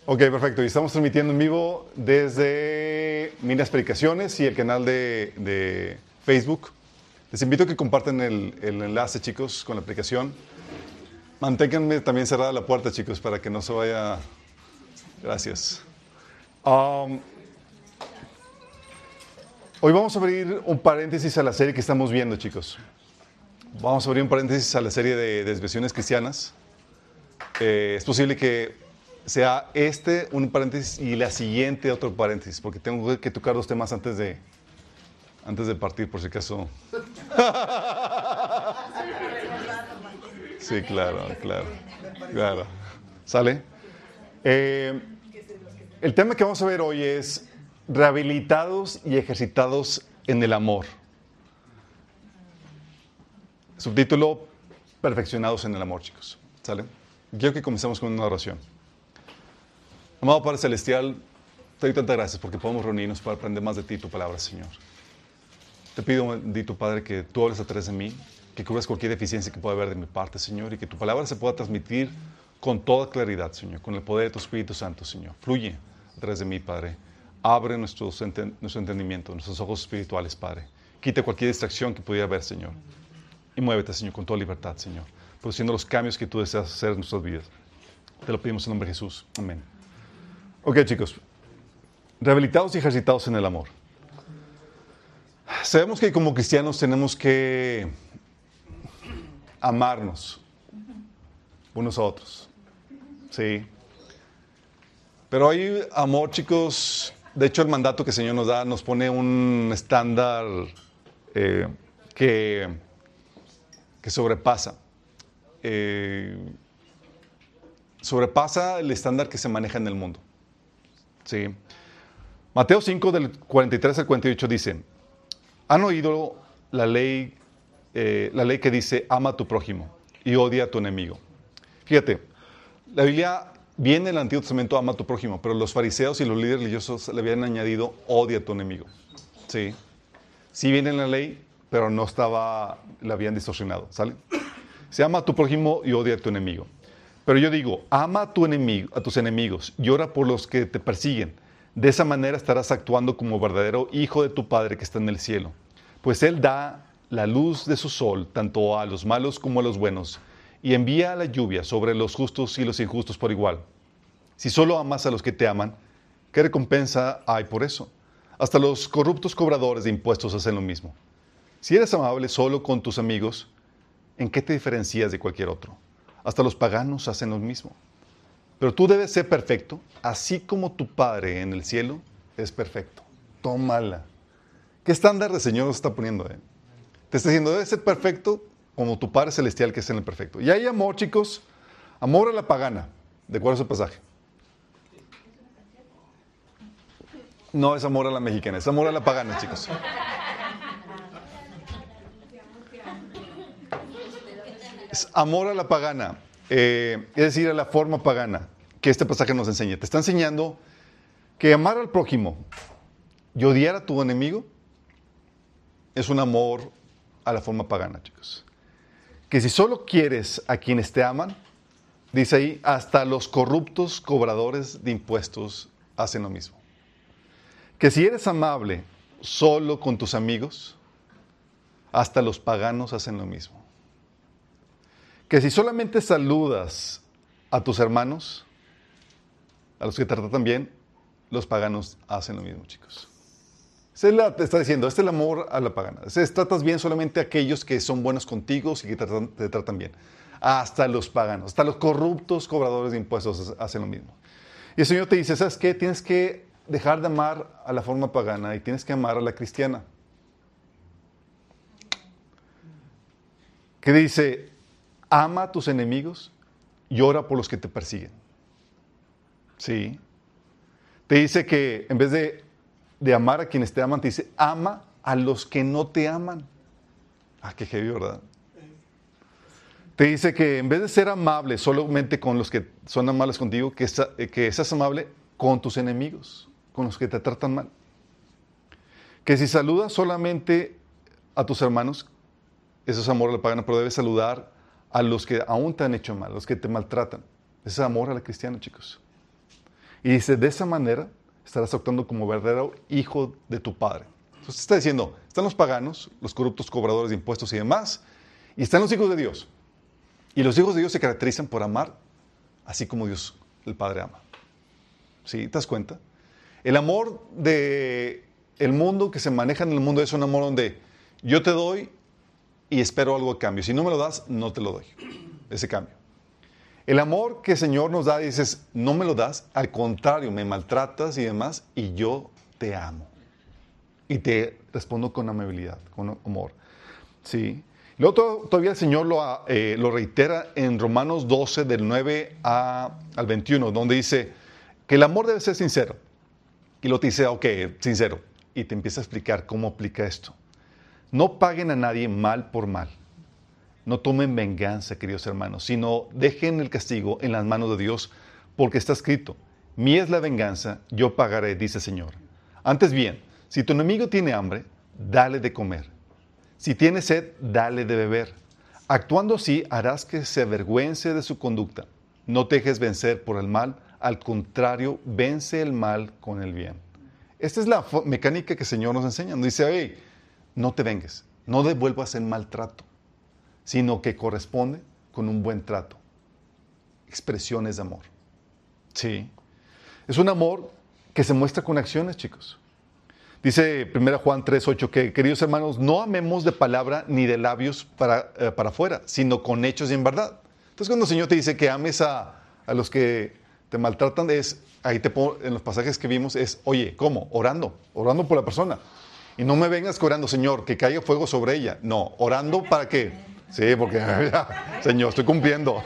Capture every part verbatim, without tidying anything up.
Ok, perfecto. Y estamos transmitiendo en vivo desde Minas Predicaciones y el canal de, de Facebook. Les invito a que compartan el, el enlace, chicos, con la aplicación. Manténganme también cerrada la puerta, chicos, para que no se vaya. Gracias. Um, hoy vamos a abrir un paréntesis a la serie que estamos viendo, chicos. Vamos a abrir un paréntesis a la serie de desviaciones cristianas. Eh, es posible que sea este un paréntesis y la siguiente otro paréntesis, porque tengo que tocar dos temas antes de, antes de partir, por si acaso. Sí, claro, claro, claro. ¿Sale? Eh, el tema que vamos a ver hoy es rehabilitados y ejercitados en el amor. Subtítulo, perfeccionados en el amor, chicos. ¿Sale? Quiero que comencemos con una oración. Amado Padre Celestial, te doy tantas gracias porque podemos reunirnos para aprender más de ti y tu palabra, Señor. Te pido, bendito Padre, que tú hables a través de mí, que cubras cualquier deficiencia que pueda haber de mi parte, Señor, y que tu palabra se pueda transmitir con toda claridad, Señor, con el poder de tu Espíritu Santo, Señor. Fluye a través de mí, Padre. Abre nuestros enten- nuestro entendimiento, nuestros ojos espirituales, Padre. Quita cualquier distracción que pudiera haber, Señor. Y muévete, Señor, con toda libertad, Señor, produciendo los cambios que tú deseas hacer en nuestras vidas. Te lo pedimos en nombre de Jesús. Amén. Ok, chicos. Rehabilitados y ejercitados en el amor. Sabemos que como cristianos tenemos que amarnos unos a otros. Sí. Pero hay amor, chicos. De hecho, el mandato que el Señor nos da nos pone un estándar eh, que, que sobrepasa. Eh, sobrepasa el estándar que se maneja en el mundo. Sí. Mateo cinco, del cuarenta y tres al cuarenta y ocho dice: ¿Han oído la ley, eh, la ley que dice, ama a tu prójimo y odia a tu enemigo? Fíjate, la Biblia viene en el Antiguo Testamento, ama a tu prójimo, pero los fariseos y los líderes religiosos le habían añadido, odia a tu enemigo. Sí. Sí viene en la ley, pero no estaba, la habían distorsionado, ¿sale? Se ama a tu prójimo y odia a tu enemigo. Pero yo digo, ama a, tu enemigo, a tus enemigos y ora por los que te persiguen. De esa manera estarás actuando como verdadero hijo de tu Padre que está en el cielo. Pues Él da la luz de su sol tanto a los malos como a los buenos y envía la lluvia sobre los justos y los injustos por igual. Si solo amas a los que te aman, ¿qué recompensa hay por eso? Hasta los corruptos cobradores de impuestos hacen lo mismo. Si eres amable solo con tus amigos, ¿en qué te diferencias de cualquier otro? Hasta los paganos hacen lo mismo. Pero tú debes ser perfecto, así como tu Padre en el cielo es perfecto. Tómala. ¿Qué estándar de Señor nos está poniendo? Eh? Te está diciendo, debes ser perfecto como tu Padre celestial que es en el perfecto. Y hay amor, chicos, amor a la pagana. ¿De acuerdo a ese pasaje? No es amor a la mexicana, es amor a la pagana, chicos. Es amor a la pagana, eh, es decir, a la forma pagana que este pasaje nos enseña. Te está enseñando que amar al prójimo y odiar a tu enemigo es un amor a la forma pagana, chicos. Que si solo quieres a quienes te aman, dice ahí, hasta los corruptos cobradores de impuestos hacen lo mismo. Que si eres amable solo con tus amigos, hasta los paganos hacen lo mismo. Que si solamente saludas a tus hermanos, a los que te tratan bien, los paganos hacen lo mismo, chicos. Se la, te está diciendo, este es el amor a la pagana. Se tratas bien solamente a aquellos que son buenos contigo y que te tratan, te tratan bien. Hasta los paganos, hasta los corruptos cobradores de impuestos hacen lo mismo. Y el Señor te dice, ¿sabes qué? Tienes que dejar de amar a la forma pagana y tienes que amar a la cristiana. Que dice, ama a tus enemigos y ora por los que te persiguen. Sí. Te dice que en vez de, de amar a quienes te aman, te dice, ama a los que no te aman. Ah, qué heavy, ¿verdad? Te dice que en vez de ser amable solamente con los que son amables contigo, que, que seas amable con tus enemigos, con los que te tratan mal. Que si saludas solamente a tus hermanos, eso es amor a la pagana, pero debes saludar a los que aún te han hecho mal, los que te maltratan. Ese es amor a la cristiana, chicos. Y dice, de esa manera estarás actuando como verdadero hijo de tu Padre. Entonces está diciendo, están los paganos, los corruptos cobradores de impuestos y demás, y están los hijos de Dios. Y los hijos de Dios se caracterizan por amar así como Dios, el Padre, ama. ¿Sí? ¿Te das cuenta? El amor de el mundo que se maneja en el mundo es un amor donde yo te doy y espero algo a cambio. Si no me lo das, no te lo doy. Ese cambio. El amor que el Señor nos da, dices, no me lo das, al contrario, me maltratas y demás, y yo te amo. Y te respondo con amabilidad, con amor. ¿Sí? Luego todavía el Señor lo, eh, lo reitera en Romanos doce, del nueve a, al veintiuno, donde dice que el amor debe ser sincero. Y luego te dice, ok, sincero. Y te empieza a explicar cómo aplica esto. No paguen a nadie mal por mal. No tomen venganza, queridos hermanos, sino dejen el castigo en las manos de Dios, porque está escrito, mía es la venganza, yo pagaré, dice el Señor. Antes bien, si tu enemigo tiene hambre, dale de comer. Si tiene sed, dale de beber. Actuando así, harás que se avergüence de su conducta. No te dejes vencer por el mal, al contrario, vence el mal con el bien. Esta es la mecánica que el Señor nos enseña. Nos dice, hey, no te vengues, no devuelvas el maltrato, sino que corresponde con un buen trato. Expresiones de amor. Sí. Es un amor que se muestra con acciones, chicos. Dice primera Juan tres ocho que, queridos hermanos, no amemos de palabra ni de labios para, eh, para afuera, sino con hechos y en verdad. Entonces, cuando el Señor te dice que ames a, a los que te maltratan, es, ahí te pongo, en los pasajes que vimos, es, oye, ¿cómo? Orando, orando por la persona. Y no me vengas orando, Señor, que caiga fuego sobre ella. No, orando para que, sí, porque, ya, Señor, estoy cumpliendo.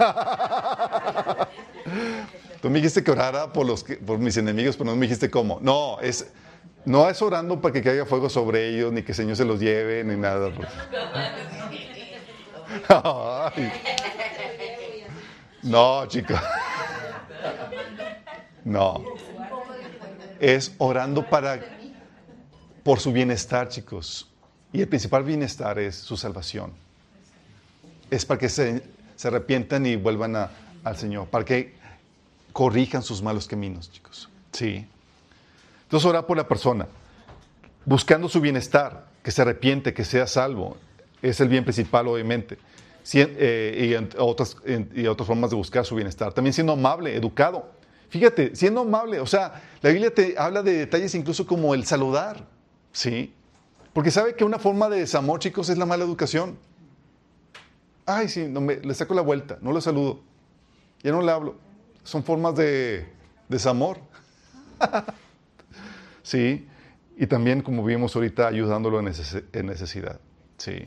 Tú me dijiste que orara por, los que, por mis enemigos, pero no me dijiste cómo. No, es... No es orando para que caiga fuego sobre ellos, ni que el Señor se los lleve, ni nada. Ay. No, chicos. No. Es orando para, por su bienestar, chicos. Y el principal bienestar es su salvación. Es para que se, se arrepientan y vuelvan a, al Señor. Para que corrijan sus malos caminos, chicos. Sí. Entonces, orar por la persona, buscando su bienestar, que se arrepiente, que sea salvo, es el bien principal, obviamente. Si, eh, y, en otras, en, y otras formas de buscar su bienestar. También siendo amable, educado. Fíjate, siendo amable, o sea, la Biblia te habla de detalles incluso como el saludar, ¿sí? Porque sabe que una forma de desamor, chicos, es la mala educación. Ay, sí, no me, le saco la vuelta, no lo saludo, ya no le hablo. Son formas de desamor. Sí, y también, como vimos ahorita, ayudándolo en, neces- en necesidad. Sí.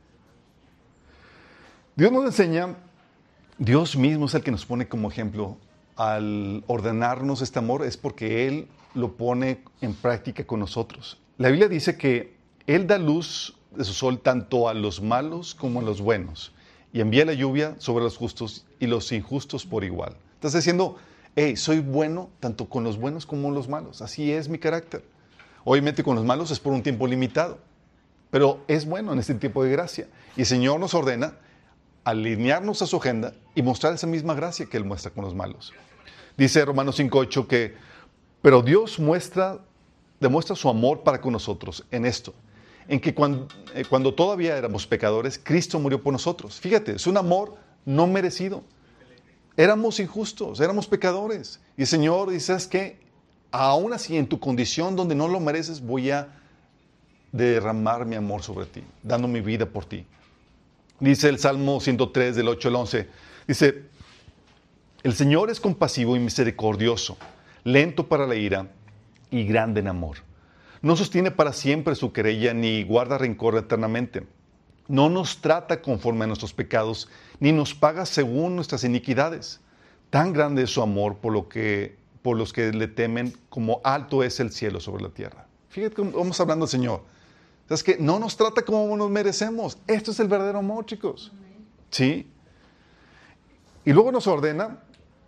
Dios nos enseña, Dios mismo es el que nos pone como ejemplo al ordenarnos este amor, es porque Él lo pone en práctica con nosotros. La Biblia dice que Él da luz de su sol tanto a los malos como a los buenos, y envía la lluvia sobre los justos y los injustos por igual. Estás diciendo, hey, soy bueno tanto con los buenos como con los malos. Así es mi carácter. Obviamente con los malos es por un tiempo limitado, pero es bueno en este tiempo de gracia. Y el Señor nos ordena alinearnos a su agenda y mostrar esa misma gracia que Él muestra con los malos. Dice Romanos cinco ocho que, pero Dios muestra, demuestra su amor para con nosotros en esto, en que cuando, eh, cuando todavía éramos pecadores, Cristo murió por nosotros. Fíjate, es un amor no merecido. Éramos injustos, éramos pecadores. Y el Señor dice, ¿sabes qué? Aún así, en tu condición donde no lo mereces, voy a derramar mi amor sobre ti, dando mi vida por ti. Dice el Salmo ciento tres, del ocho al once, dice, el Señor es compasivo y misericordioso, lento para la ira y grande en amor. No sostiene para siempre su querella, ni guarda rencor eternamente. No nos trata conforme a nuestros pecados, ni nos paga según nuestras iniquidades. Tan grande es su amor por, lo que, por los que le temen, como alto es el cielo sobre la tierra. Fíjate cómo vamos hablando del Señor. Es que no nos trata como nos merecemos. Esto es el verdadero amor, chicos. ¿Sí? Y luego nos ordena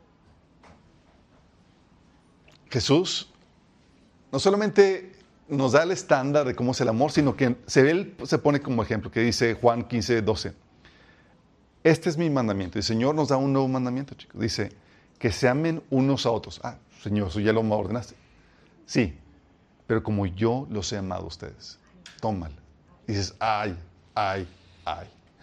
Jesús, no solamente nos da el estándar de cómo es el amor, sino que se, él se pone como ejemplo, que dice Juan quince doce. Este es mi mandamiento. Y el Señor nos da un nuevo mandamiento, chicos. Dice, que se amen unos a otros. Ah, Señor, eso ya lo ordenaste. Sí, pero como yo los he amado a ustedes. Tómalo. Y dices, ay, ay, ay.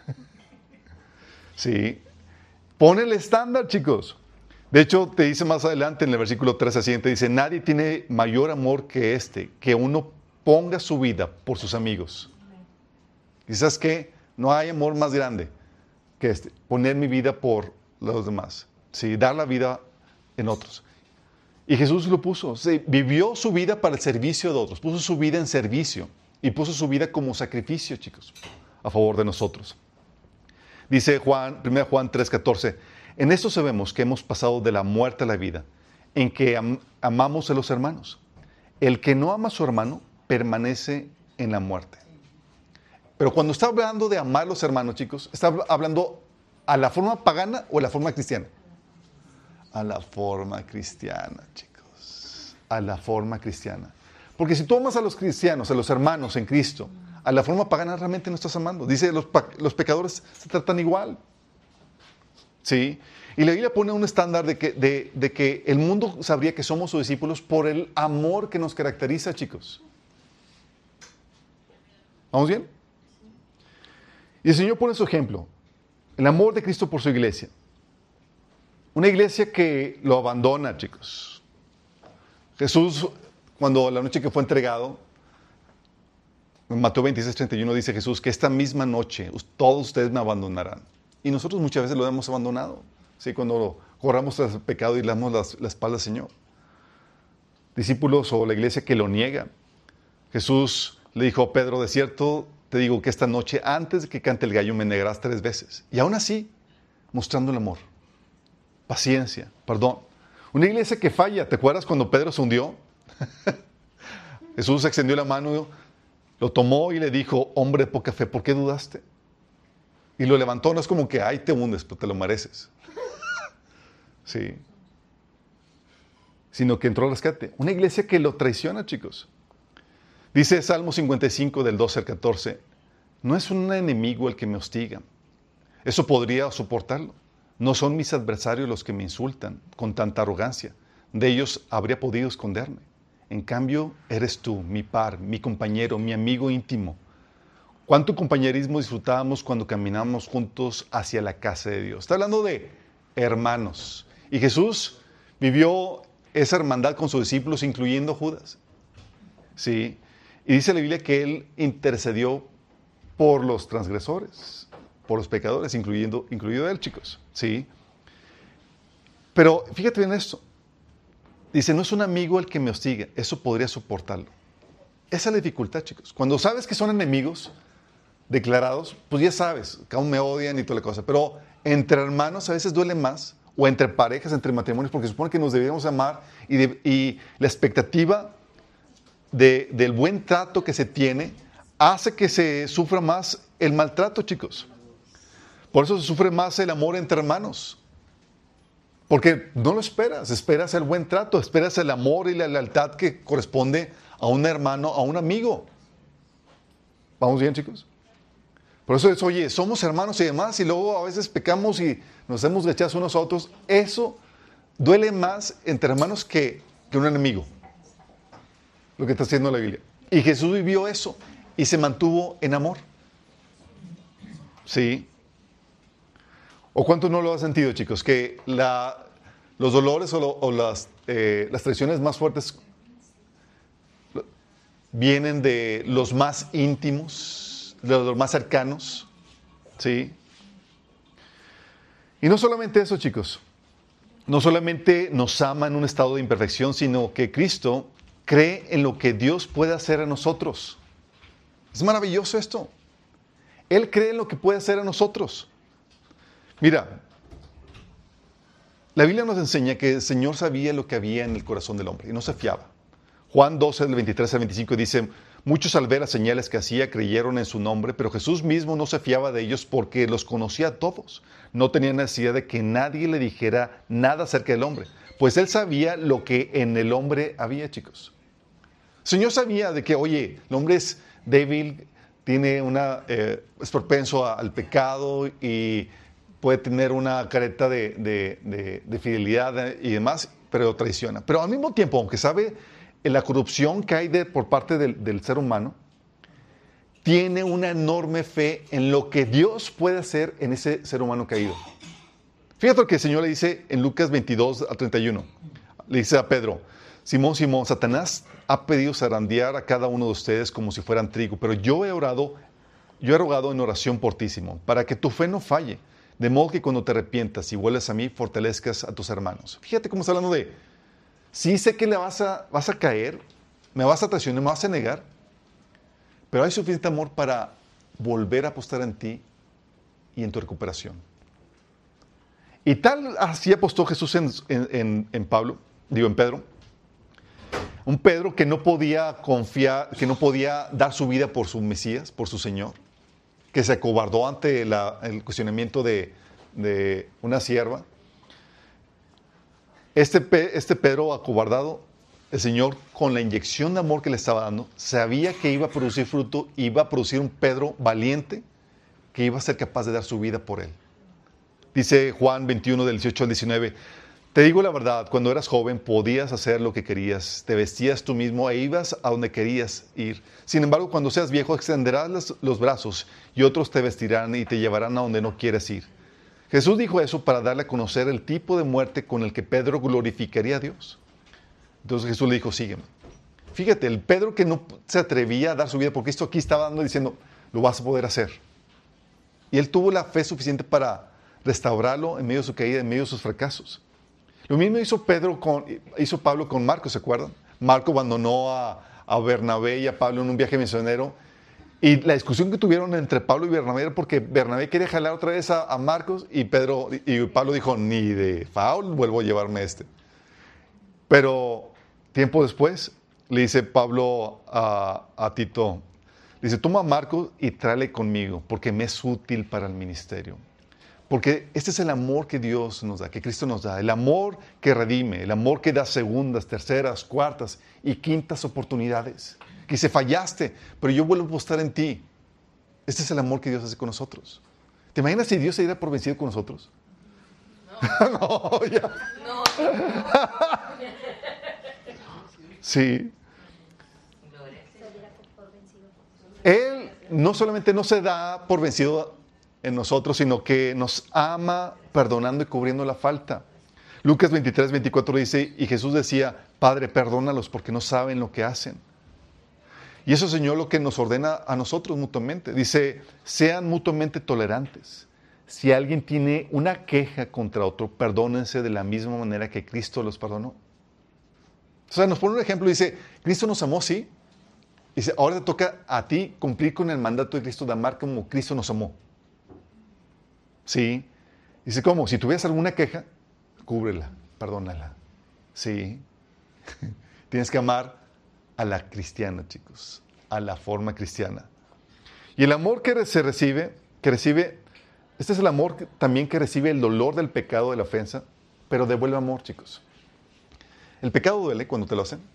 Sí. Pone el estándar, chicos. De hecho, te dice más adelante en el versículo trece siguiente, dice, nadie tiene mayor amor que este, que uno ponga su vida por sus amigos. Quizás que no hay amor más grande que este, poner mi vida por los demás, ¿sí? Dar la vida en otros. Y Jesús lo puso, ¿sí? Vivió su vida para el servicio de otros, puso su vida en servicio y puso su vida como sacrificio, chicos, a favor de nosotros. Dice Juan, primero Juan tres catorce, en esto sabemos que hemos pasado de la muerte a la vida, en que am- amamos a los hermanos. El que no ama a su hermano permanece en la muerte. Pero cuando está hablando de amar a los hermanos, chicos, ¿está hablando a la forma pagana o a la forma cristiana? A la forma cristiana, chicos. A la forma cristiana. Porque si tú amas a los cristianos, a los hermanos en Cristo, a la forma pagana realmente no estás amando. Dice, los, los pecadores se tratan igual. ¿Sí? Y la Biblia pone un estándar de que, de, de que el mundo sabría que somos sus discípulos por el amor que nos caracteriza, chicos. ¿Vamos bien? Y el Señor pone su ejemplo. El amor de Cristo por su iglesia. Una iglesia que lo abandona, chicos. Jesús, cuando la noche que fue entregado, en Mateo veintiséis treinta y uno dice Jesús que esta misma noche todos ustedes me abandonarán. Y nosotros muchas veces lo hemos abandonado, ¿sí? Cuando corramos tras el pecado y le damos las, la espalda al Señor. Discípulos o la iglesia que lo niega. Jesús le dijo a Pedro, de cierto te digo que esta noche antes de que cante el gallo me negarás tres veces. Y aún así, mostrando el amor, paciencia, perdón. Una iglesia que falla, ¿te acuerdas cuando Pedro se hundió? Jesús extendió la mano, lo tomó y le dijo, hombre de poca fe, ¿por qué dudaste? Y lo levantó, no es como que, ay, te hundes, pero te lo mereces. Sí. Sino que entró al rescate. Una iglesia que lo traiciona, chicos. Dice Salmo cincuenta y cinco, del doce al catorce, no es un enemigo el que me hostiga. Eso podría soportarlo. No son mis adversarios los que me insultan con tanta arrogancia. De ellos habría podido esconderme. En cambio, eres tú, mi par, mi compañero, mi amigo íntimo. ¿Cuánto compañerismo disfrutábamos cuando caminábamos juntos hacia la casa de Dios? Está hablando de hermanos. Y Jesús vivió esa hermandad con sus discípulos, incluyendo Judas. ¿Sí? Y dice la Biblia que Él intercedió por los transgresores, por los pecadores, incluyendo, incluido Él, chicos. ¿Sí? Pero fíjate bien esto. Dice, no es un amigo el que me hostiga. Eso podría soportarlo. Esa es la dificultad, chicos. Cuando sabes que son enemigos declarados, pues ya sabes, que aún me odian y toda la cosa. Pero entre hermanos a veces duele más, o entre parejas, entre matrimonios, porque se supone que nos debemos amar y, de, y la expectativa de, del buen trato que se tiene hace que se sufra más el maltrato, chicos. Por eso se sufre más el amor entre hermanos. Porque no lo esperas, esperas el buen trato, esperas el amor y la lealtad que corresponde a un hermano, a un amigo. ¿Vamos bien, chicos? Por eso es, oye, somos hermanos y demás, y luego a veces pecamos y nos hemos rechazado unos a otros. Eso duele más entre hermanos que, que un enemigo. Lo que está haciendo la Biblia. Y Jesús vivió eso y se mantuvo en amor. ¿Sí? ¿O cuánto no lo ha sentido, chicos? Que la, los dolores o, lo, o las, eh, las traiciones más fuertes vienen de los más íntimos, de los más cercanos, ¿sí? Y no solamente eso, chicos, no solamente nos ama en un estado de imperfección, sino que Cristo cree en lo que Dios puede hacer a nosotros. Es maravilloso esto. Él cree en lo que puede hacer a nosotros. Mira, la Biblia nos enseña que el Señor sabía lo que había en el corazón del hombre y no se fiaba. Juan doce, del veintitrés al veinticinco dice, muchos al ver las señales que hacía creyeron en su nombre, pero Jesús mismo no se fiaba de ellos porque los conocía a todos. No tenía necesidad de que nadie le dijera nada acerca del hombre, pues él sabía lo que en el hombre había, chicos. El Señor sabía de que, oye, el hombre es débil, tiene una, eh, es propenso a, al pecado y puede tener una careta de, de, de, de fidelidad y demás, pero traiciona. Pero al mismo tiempo, aunque sabe la corrupción que hay de, por parte del, del ser humano, tiene una enorme fe en lo que Dios puede hacer en ese ser humano caído. Fíjate lo que el Señor le dice en Lucas veintidós a treinta y uno. Le dice a Pedro: Simón, Simón, Satanás ha pedido zarandear a cada uno de ustedes como si fueran trigo, pero yo he orado, yo he rogado en oración por ti, Simón, para que tu fe no falle, de modo que cuando te arrepientas y vuelvas a mí, fortalezcas a tus hermanos. Fíjate cómo está hablando de, sí sé que le vas a, vas a caer, me vas a traicionar, me vas a negar, pero hay suficiente amor para volver a apostar en ti y en tu recuperación. Y tal así apostó Jesús en, en, en Pablo, digo en Pedro. Un Pedro que no podía confiar, que no podía dar su vida por su Mesías, por su Señor, que se acobardó ante la, el cuestionamiento de, de una sierva. Este, este Pedro acobardado, el Señor, con la inyección de amor que le estaba dando, sabía que iba a producir fruto, iba a producir un Pedro valiente que iba a ser capaz de dar su vida por él. Dice Juan veintiuno, del dieciocho al diecinueve, te digo la verdad, cuando eras joven podías hacer lo que querías, te vestías tú mismo e ibas a donde querías ir. Sin embargo, cuando seas viejo extenderás los, los brazos y otros te vestirán y te llevarán a donde no quieres ir. Jesús dijo eso para darle a conocer el tipo de muerte con el que Pedro glorificaría a Dios. Entonces Jesús le dijo, sígueme. Fíjate, el Pedro que no se atrevía a dar su vida por Cristo, aquí estaba dando diciendo, lo vas a poder hacer. Y él tuvo la fe suficiente para restaurarlo en medio de su caída, en medio de sus fracasos. Lo mismo hizo, Pedro con, hizo Pablo con Marcos, ¿se acuerdan? Marco abandonó a, a Bernabé y a Pablo en un viaje misionero. Y la discusión que tuvieron entre Pablo y Bernabé era porque Bernabé quería jalar otra vez a, a Marcos y, Pedro, y Pablo dijo, ni de faul vuelvo a llevarme este. Pero tiempo después le dice Pablo a, a Tito, dice, toma a Marcos y tráele conmigo porque me es útil para el ministerio. Porque este es el amor que Dios nos da, que Cristo nos da. El amor que redime, el amor que da segundas, terceras, cuartas y quintas oportunidades. Que dice, fallaste, pero yo vuelvo a apostar en ti. Este es el amor que Dios hace con nosotros. ¿Te imaginas si Dios se diera por vencido con nosotros? No, no ya. No. Sí. Él no solamente no se da por vencido en nosotros, sino que nos ama perdonando y cubriendo la falta. Lucas veintitrés, veinticuatro dice, y Jesús decía, Padre, perdónalos porque no saben lo que hacen. Y eso, Señor, lo que nos ordena a nosotros mutuamente. Dice, sean mutuamente tolerantes. Si alguien tiene una queja contra otro, perdónense de la misma manera que Cristo los perdonó. O sea, nos pone un ejemplo, dice, Cristo nos amó, sí. Dice, ahora te toca a ti cumplir con el mandato de Cristo de amar como Cristo nos amó. Sí. Dice, ¿cómo? Si tuvieras alguna queja, cúbrela, perdónala. Sí. Tienes que amar a la cristiana, chicos, a la forma cristiana. Y el amor que se recibe, que recibe, este es el amor que, también que recibe el dolor del pecado, de la ofensa, pero devuelve amor, chicos. ¿El pecado duele cuando te lo hacen?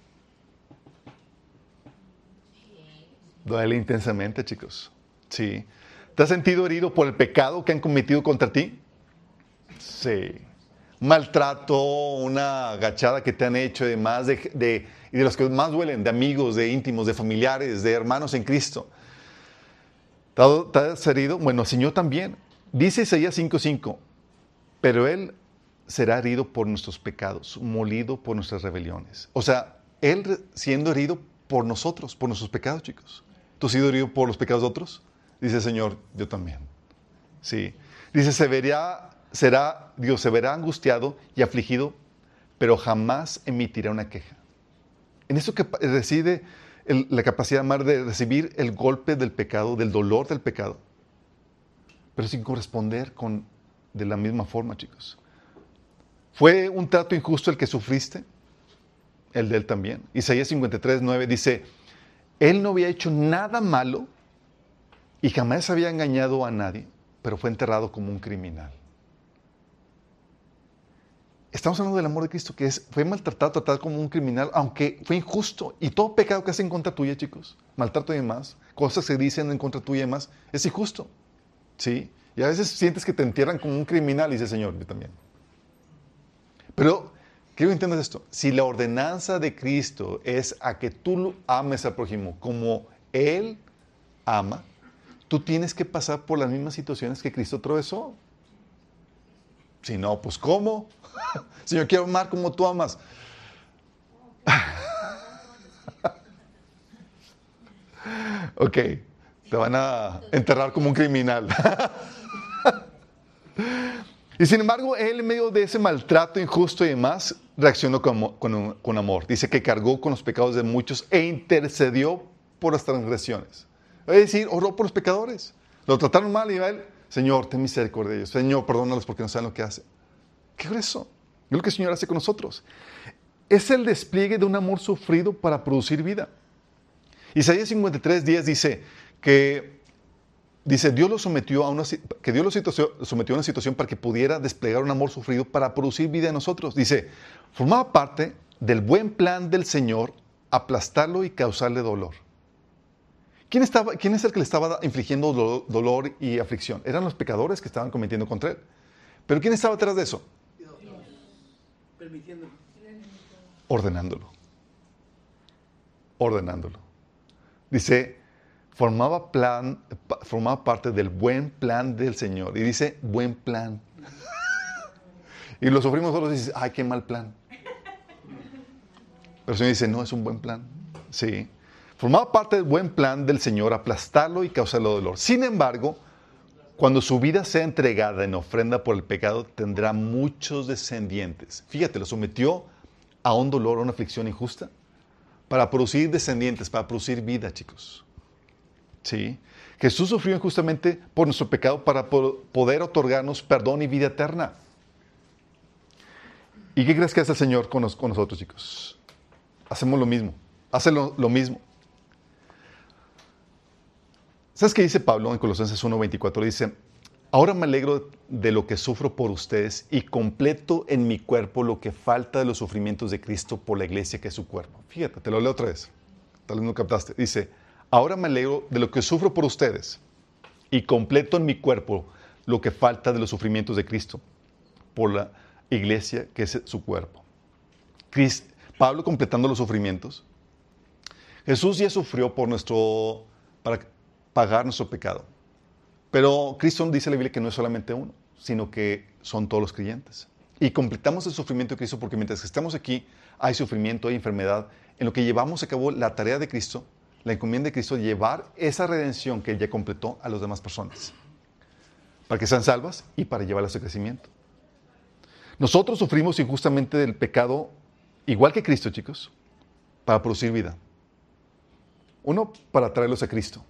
Duele intensamente, chicos. Sí. ¿Te has sentido herido por el pecado que han cometido contra ti? Sí. Maltrato, una agachada que te han hecho, de más de, de, y de los que más duelen, de amigos, de íntimos, de familiares, de hermanos en Cristo. ¿Te has herido? Bueno, el Señor también. Dice Isaías cinco cinco, pero Él será herido por nuestros pecados, molido por nuestras rebeliones. O sea, Él siendo herido por nosotros, por nuestros pecados, chicos. ¿Tú has sido herido por los pecados de otros? Dice el Señor, yo también. Sí. Dice, se verá, será, Dios se verá angustiado y afligido, pero jamás emitirá una queja. En eso que reside el, la capacidad de amar, de recibir el golpe del pecado, del dolor del pecado, pero sin corresponder con, de la misma forma, chicos. ¿Fue un trato injusto el que sufriste? El de Él también. Isaías cincuenta y tres, nueve dice, Él no había hecho nada malo y jamás había engañado a nadie, pero fue enterrado como un criminal. Estamos hablando del amor de Cristo, que es, fue maltratado, tratado como un criminal, aunque fue injusto. Y todo pecado que hacen en contra tuya, chicos, maltrato y demás, cosas que dicen en contra tuya y demás, es injusto. ¿Sí? Y a veces sientes que te entierran como un criminal, y dice, Señor, yo también. Pero quiero que entiendas esto. Si la ordenanza de Cristo es a que tú ames al prójimo como Él ama, tú tienes que pasar por las mismas situaciones que Cristo atravesó. Si no, pues ¿cómo? Si yo quiero amar como tú amas. Ok, te van a enterrar como un criminal. Y sin embargo, Él en medio de ese maltrato injusto y demás, reaccionó con, con, con amor. Dice que cargó con los pecados de muchos e intercedió por las transgresiones. Es decir, oró por los pecadores. Lo trataron mal y a Él, Señor, ten misericordia de ellos. Señor, perdónalos porque no saben lo que hacen. ¿Qué es eso? Es lo que el Señor hace con nosotros. Es el despliegue de un amor sufrido para producir vida. Isaías cincuenta y tres, diez dice que dice, Dios lo sometió a una, que Dios lo sometió a una situación para que pudiera desplegar un amor sufrido para producir vida en nosotros. Dice, formaba parte del buen plan del Señor aplastarlo y causarle dolor. ¿Quién, estaba, ¿Quién es el que le estaba infligiendo dolor, dolor y aflicción? Eran los pecadores que estaban cometiendo contra Él. ¿Pero quién estaba detrás de eso? Dios. Permitiéndolo. Ordenándolo. Ordenándolo. Dice, formaba, plan, formaba parte del buen plan del Señor. Y dice, buen plan. Y lo sufrimos nosotros y dices, ay, qué mal plan. Pero el Señor dice, no, es un buen plan. Sí. Formaba parte del buen plan del Señor aplastarlo y causarle dolor. Sin embargo, cuando su vida sea entregada en ofrenda por el pecado, tendrá muchos descendientes. Fíjate, lo sometió a un dolor, a una aflicción injusta, para producir descendientes, para producir vida, chicos. ¿Sí? Jesús sufrió injustamente por nuestro pecado para poder otorgarnos perdón y vida eterna. ¿Y qué crees que hace el Señor con, nos, con nosotros, chicos? Hacemos lo mismo. Hace lo, lo mismo. ¿Sabes qué dice Pablo en Colosenses uno veinticuatro? Dice, ahora me alegro de lo que sufro por ustedes y completo en mi cuerpo lo que falta de los sufrimientos de Cristo por la iglesia que es su cuerpo. Fíjate, te lo leo otra vez. Tal vez no captaste. Dice, ahora me alegro de lo que sufro por ustedes y completo en mi cuerpo lo que falta de los sufrimientos de Cristo por la iglesia que es su cuerpo. Crist, Pablo completando los sufrimientos. Jesús ya sufrió por nuestro, para pagar nuestro pecado. Pero Cristo dice en la Biblia que no es solamente uno, sino que son todos los creyentes. Y completamos el sufrimiento de Cristo porque mientras que estamos aquí hay sufrimiento, hay enfermedad. En lo que llevamos a cabo la tarea de Cristo, la encomienda de Cristo, llevar esa redención que Él ya completó a las demás personas. Para que sean salvas y para llevarlas a crecimiento. Nosotros sufrimos injustamente del pecado, igual que Cristo, chicos, para producir vida. Uno, para traerlos a Cristo.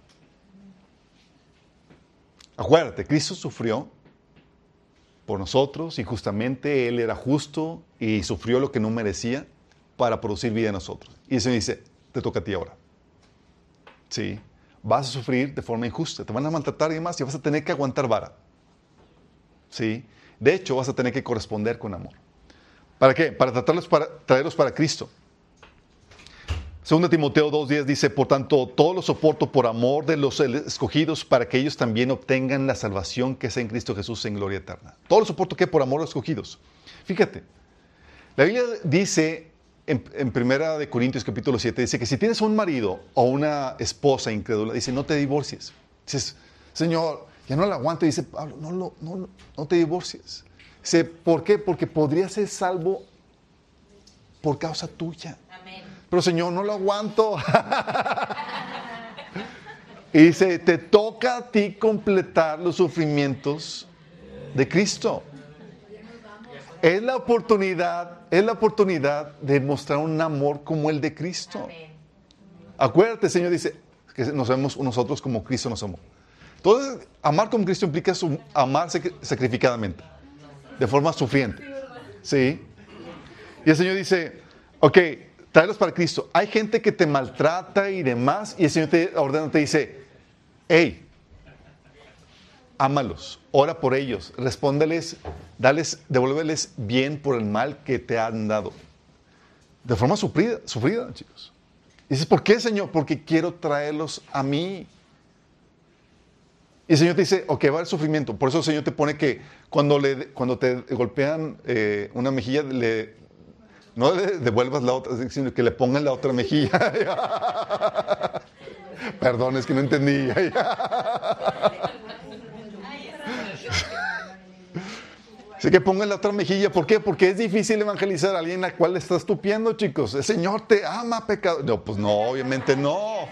Acuérdate, Cristo sufrió por nosotros injustamente, Él era justo y sufrió lo que no merecía para producir vida en nosotros. Y eso dice, te toca a ti ahora. Sí, vas a sufrir de forma injusta, te van a maltratar y demás y vas a tener que aguantar vara. Sí, de hecho vas a tener que corresponder con amor. ¿Para qué? Para tratarlos, para traerlos para Cristo. Segunda Timoteo dos diez dice, por tanto, todo lo soporto por amor de los escogidos para que ellos también obtengan la salvación que es en Cristo Jesús en gloria eterna. Todo lo soporto ¿qué? Por amor de los escogidos. Fíjate, la Biblia dice en, en Primera de Corintios capítulo siete, dice que si tienes un marido o una esposa incrédula, dice, no te divorcies. Dices, Señor, ya no la aguanto. Y dice, Pablo, no, no, no, no te divorcies. Dice, ¿por qué? Porque podría ser salvo por causa tuya. Amén. Pero Señor, no lo aguanto. Y dice, te toca a ti completar los sufrimientos de Cristo. Es la oportunidad, es la oportunidad de mostrar un amor como el de Cristo. Amén. Acuérdate, el Señor dice que nos vemos nosotros como Cristo nos amó. Entonces, amar como Cristo implica su, amar sacrificadamente, de forma sufriente. ¿Sí? Y el Señor dice, ok, tráelos para Cristo. Hay gente que te maltrata y demás, y el Señor te ordena, te dice, hey, ámalos, ora por ellos, respóndeles, dales, devuélveles bien por el mal que te han dado. De forma sufrida, sufrida, chicos. Y dices, ¿por qué, Señor? Porque quiero traerlos a mí. Y el Señor te dice, ok, va a haber sufrimiento. Por eso el Señor te pone que cuando, le, cuando te golpean eh, una mejilla, le, no le devuelvas la otra, sino que le pongan la otra mejilla. Perdón, es que no entendí. Así que pongan la otra mejilla. ¿Por qué? Porque es difícil evangelizar a alguien a la cual le estás tupiendo, chicos. El Señor te ama, pecado. No, pues no, obviamente no.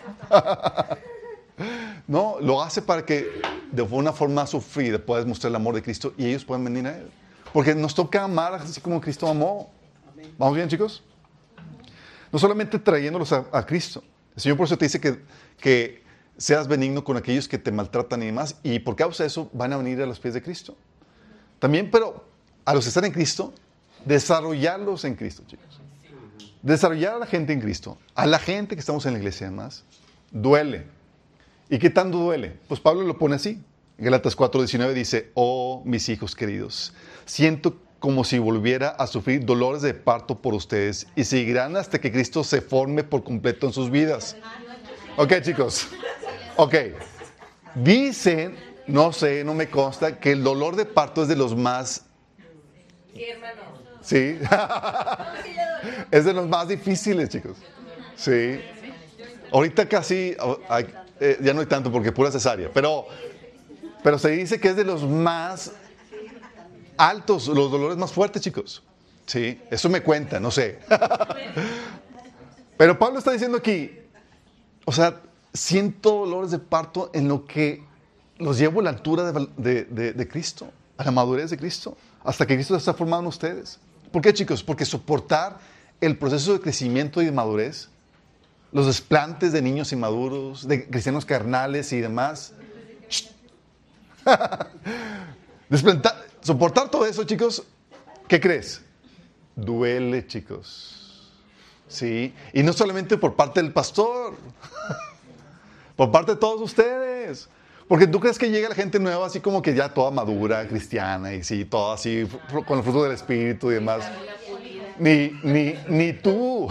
No, lo hace para que de una forma sufrida puedas mostrar el amor de Cristo y ellos puedan venir a Él. Porque nos toca amar así como Cristo amó. ¿Vamos bien, chicos? No solamente trayéndolos a, a Cristo. El Señor por eso te dice que, que seas benigno con aquellos que te maltratan y demás. Y por causa de eso van a venir a los pies de Cristo. También, pero a los que están en Cristo, desarrollarlos en Cristo, chicos. Desarrollar a la gente en Cristo, a la gente que estamos en la iglesia además, duele. ¿Y qué tanto duele? Pues Pablo lo pone así. En Gálatas cuatro diecinueve dice, oh, mis hijos queridos, siento como si volviera a sufrir dolores de parto por ustedes y seguirán hasta que Cristo se forme por completo en sus vidas. Ok, chicos. Ok. Dicen, no sé, no me consta, que el dolor de parto es de los más... Sí, hermano. Sí. Es de los más difíciles, chicos. Sí. Ahorita casi, hay, eh, ya no hay tanto porque pura cesárea, pero, pero se dice que es de los más altos, los dolores más fuertes, chicos. Sí, eso me cuenta, no sé. Pero Pablo está diciendo aquí, o sea, siento dolores de parto en lo que los llevo a la altura de, de, de, de Cristo, a la madurez de Cristo, hasta que Cristo se está formando en ustedes. ¿Por qué, chicos? Porque soportar el proceso de crecimiento y de madurez, los desplantes de niños inmaduros, de cristianos carnales y demás. Desplantar, soportar todo eso, chicos, ¿qué crees? Duele, chicos. Sí, y no solamente por parte del pastor, por parte de todos ustedes. Porque tú crees que llega la gente nueva así como que ya toda madura, cristiana, y sí, toda así, con el fruto del Espíritu y demás. Ni, ni, ni tú.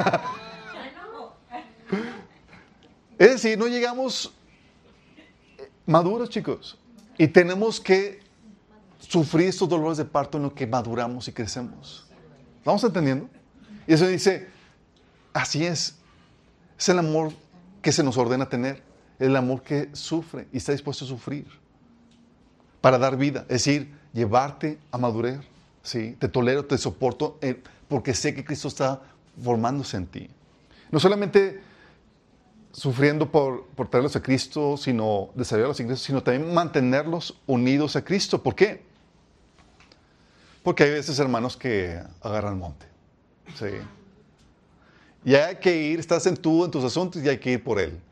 Es decir, no llegamos maduros, chicos. Y tenemos que sufrir estos dolores de parto en lo que maduramos y crecemos. ¿Vamos entendiendo? Y eso dice, así es. Es el amor que se nos ordena tener. El amor que sufre y está dispuesto a sufrir para dar vida. Es decir, llevarte a madurar. ¿Sí? Te tolero, te soporto, eh, porque sé que Cristo está formándose en ti. No solamente sufriendo por, por traerlos a Cristo, sino desarrollarlos en Cristo, sino también mantenerlos unidos a Cristo. ¿Por qué? Porque hay veces, hermanos, que agarran monte. ¿Sí? Y hay que ir, estás en tú, en tus asuntos, y hay que ir por Él.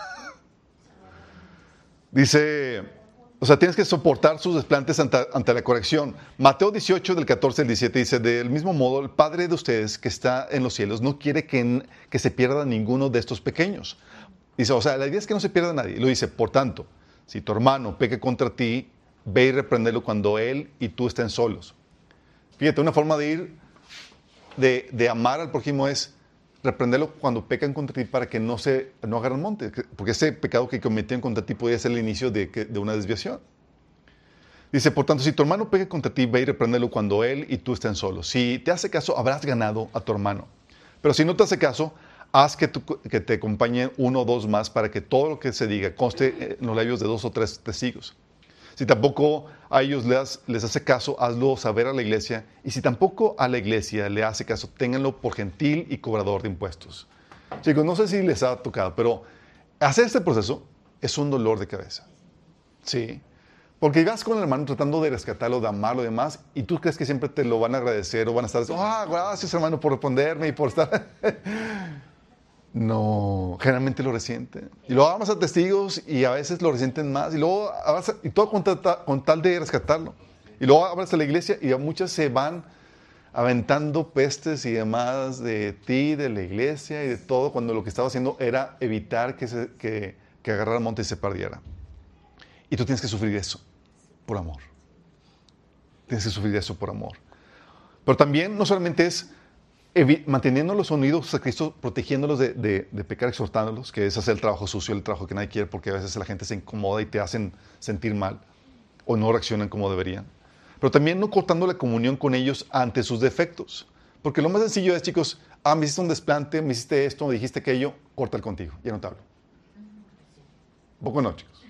Dice, o sea, tienes que soportar sus desplantes ante, ante la corrección. Mateo dieciocho, del catorce al diecisiete, dice, del mismo modo, el Padre de ustedes que está en los cielos no quiere que, que se pierda ninguno de estos pequeños. Dice, o sea, la idea es que no se pierda nadie. Lo dice, por tanto, si tu hermano peca contra ti, ve y repréndelo cuando él y tú estén solos. Fíjate, una forma de ir, de, de amar al prójimo es reprenderlo cuando pecan contra ti para que no se no agarren monte, porque ese pecado que cometían contra ti podría ser el inicio de, de una desviación. Dice, por tanto, si tu hermano peca contra ti, ve y repréndelo cuando él y tú estén solos. Si te hace caso, habrás ganado a tu hermano. Pero si no te hace caso, haz que, tu, que te acompañen uno o dos más para que todo lo que se diga conste en los labios de dos o tres testigos. Si tampoco a ellos les, les hace caso, hazlo saber a la iglesia. Y si tampoco a la iglesia le hace caso, ténganlo por gentil y cobrador de impuestos. Chicos, no sé si les ha tocado, pero hacer este proceso es un dolor de cabeza. Sí. Porque vas con el hermano tratando de rescatarlo, de amarlo y demás, y tú crees que siempre te lo van a agradecer o van a estar diciendo, ah, gracias hermano por responderme y por estar... No, generalmente lo resienten. Y luego vamos a testigos y a veces lo resienten más. Y luego y todo con, ta, con tal de rescatarlo. Y luego hablas a la iglesia y a muchas se van aventando pestes y demás de ti, de la iglesia y de todo, cuando lo que estaba haciendo era evitar que, se, que, que agarrara el monte y se perdiera. Y tú tienes que sufrir eso por amor. Tienes que sufrir eso por amor. Pero también no solamente es evi- manteniéndolos unidos a Cristo, protegiéndolos de, de, de pecar, exhortándolos, que es hacer el trabajo sucio, el trabajo que nadie quiere, porque a veces la gente se incomoda y te hacen sentir mal, o no reaccionan como deberían. Pero también no cortando la comunión con ellos ante sus defectos. Porque lo más sencillo es, chicos, ah, me hiciste un desplante, me hiciste esto, me dijiste aquello, corta el contigo, ya no te hablo. ¿Un poco no, chicos?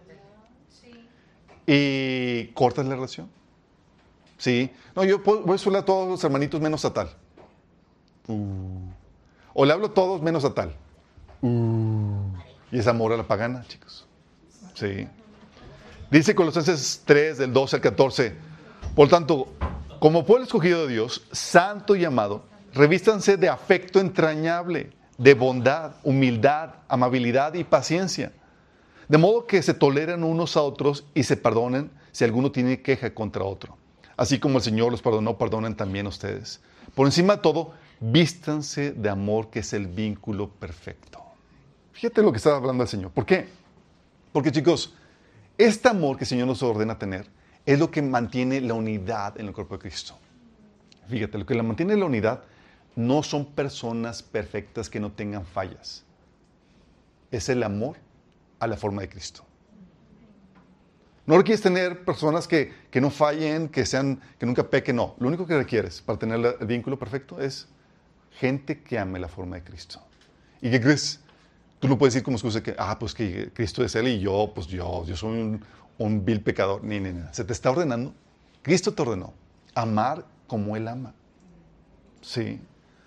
Y cortas la relación. Sí. No, yo puedo- voy a hablar a todos los hermanitos menos a tal. Uh. O le hablo a todos menos a tal. Uh. Y es amor a la pagana, chicos. Sí. Dice Colosenses tres, del doce al catorce. Por tanto, como pueblo escogido de Dios, santo y amado, revístanse de afecto entrañable, de bondad, humildad, amabilidad y paciencia. De modo que se toleran unos a otros y se perdonen si alguno tiene queja contra otro. Así como el Señor los perdonó, perdonen también ustedes. Por encima de todo, vístanse de amor, que es el vínculo perfecto. Fíjate lo que está hablando el Señor. ¿Por qué? Porque, chicos, este amor que el Señor nos ordena tener es lo que mantiene la unidad en el cuerpo de Cristo. Fíjate, lo que la mantiene la unidad no son personas perfectas que no tengan fallas. Es el amor a la forma de Cristo. No requieres tener personas que, que no fallen, que, sean, que nunca pequen, no. Lo único que requieres para tener el vínculo perfecto es gente que ame la forma de Cristo. ¿Y qué crees? Tú no puedes decir como excusa que, ah, pues que Cristo es Él y yo, pues yo, yo soy un, un vil pecador. Ni, ni, ni. Se te está ordenando. Cristo te ordenó amar como Él ama. Sí.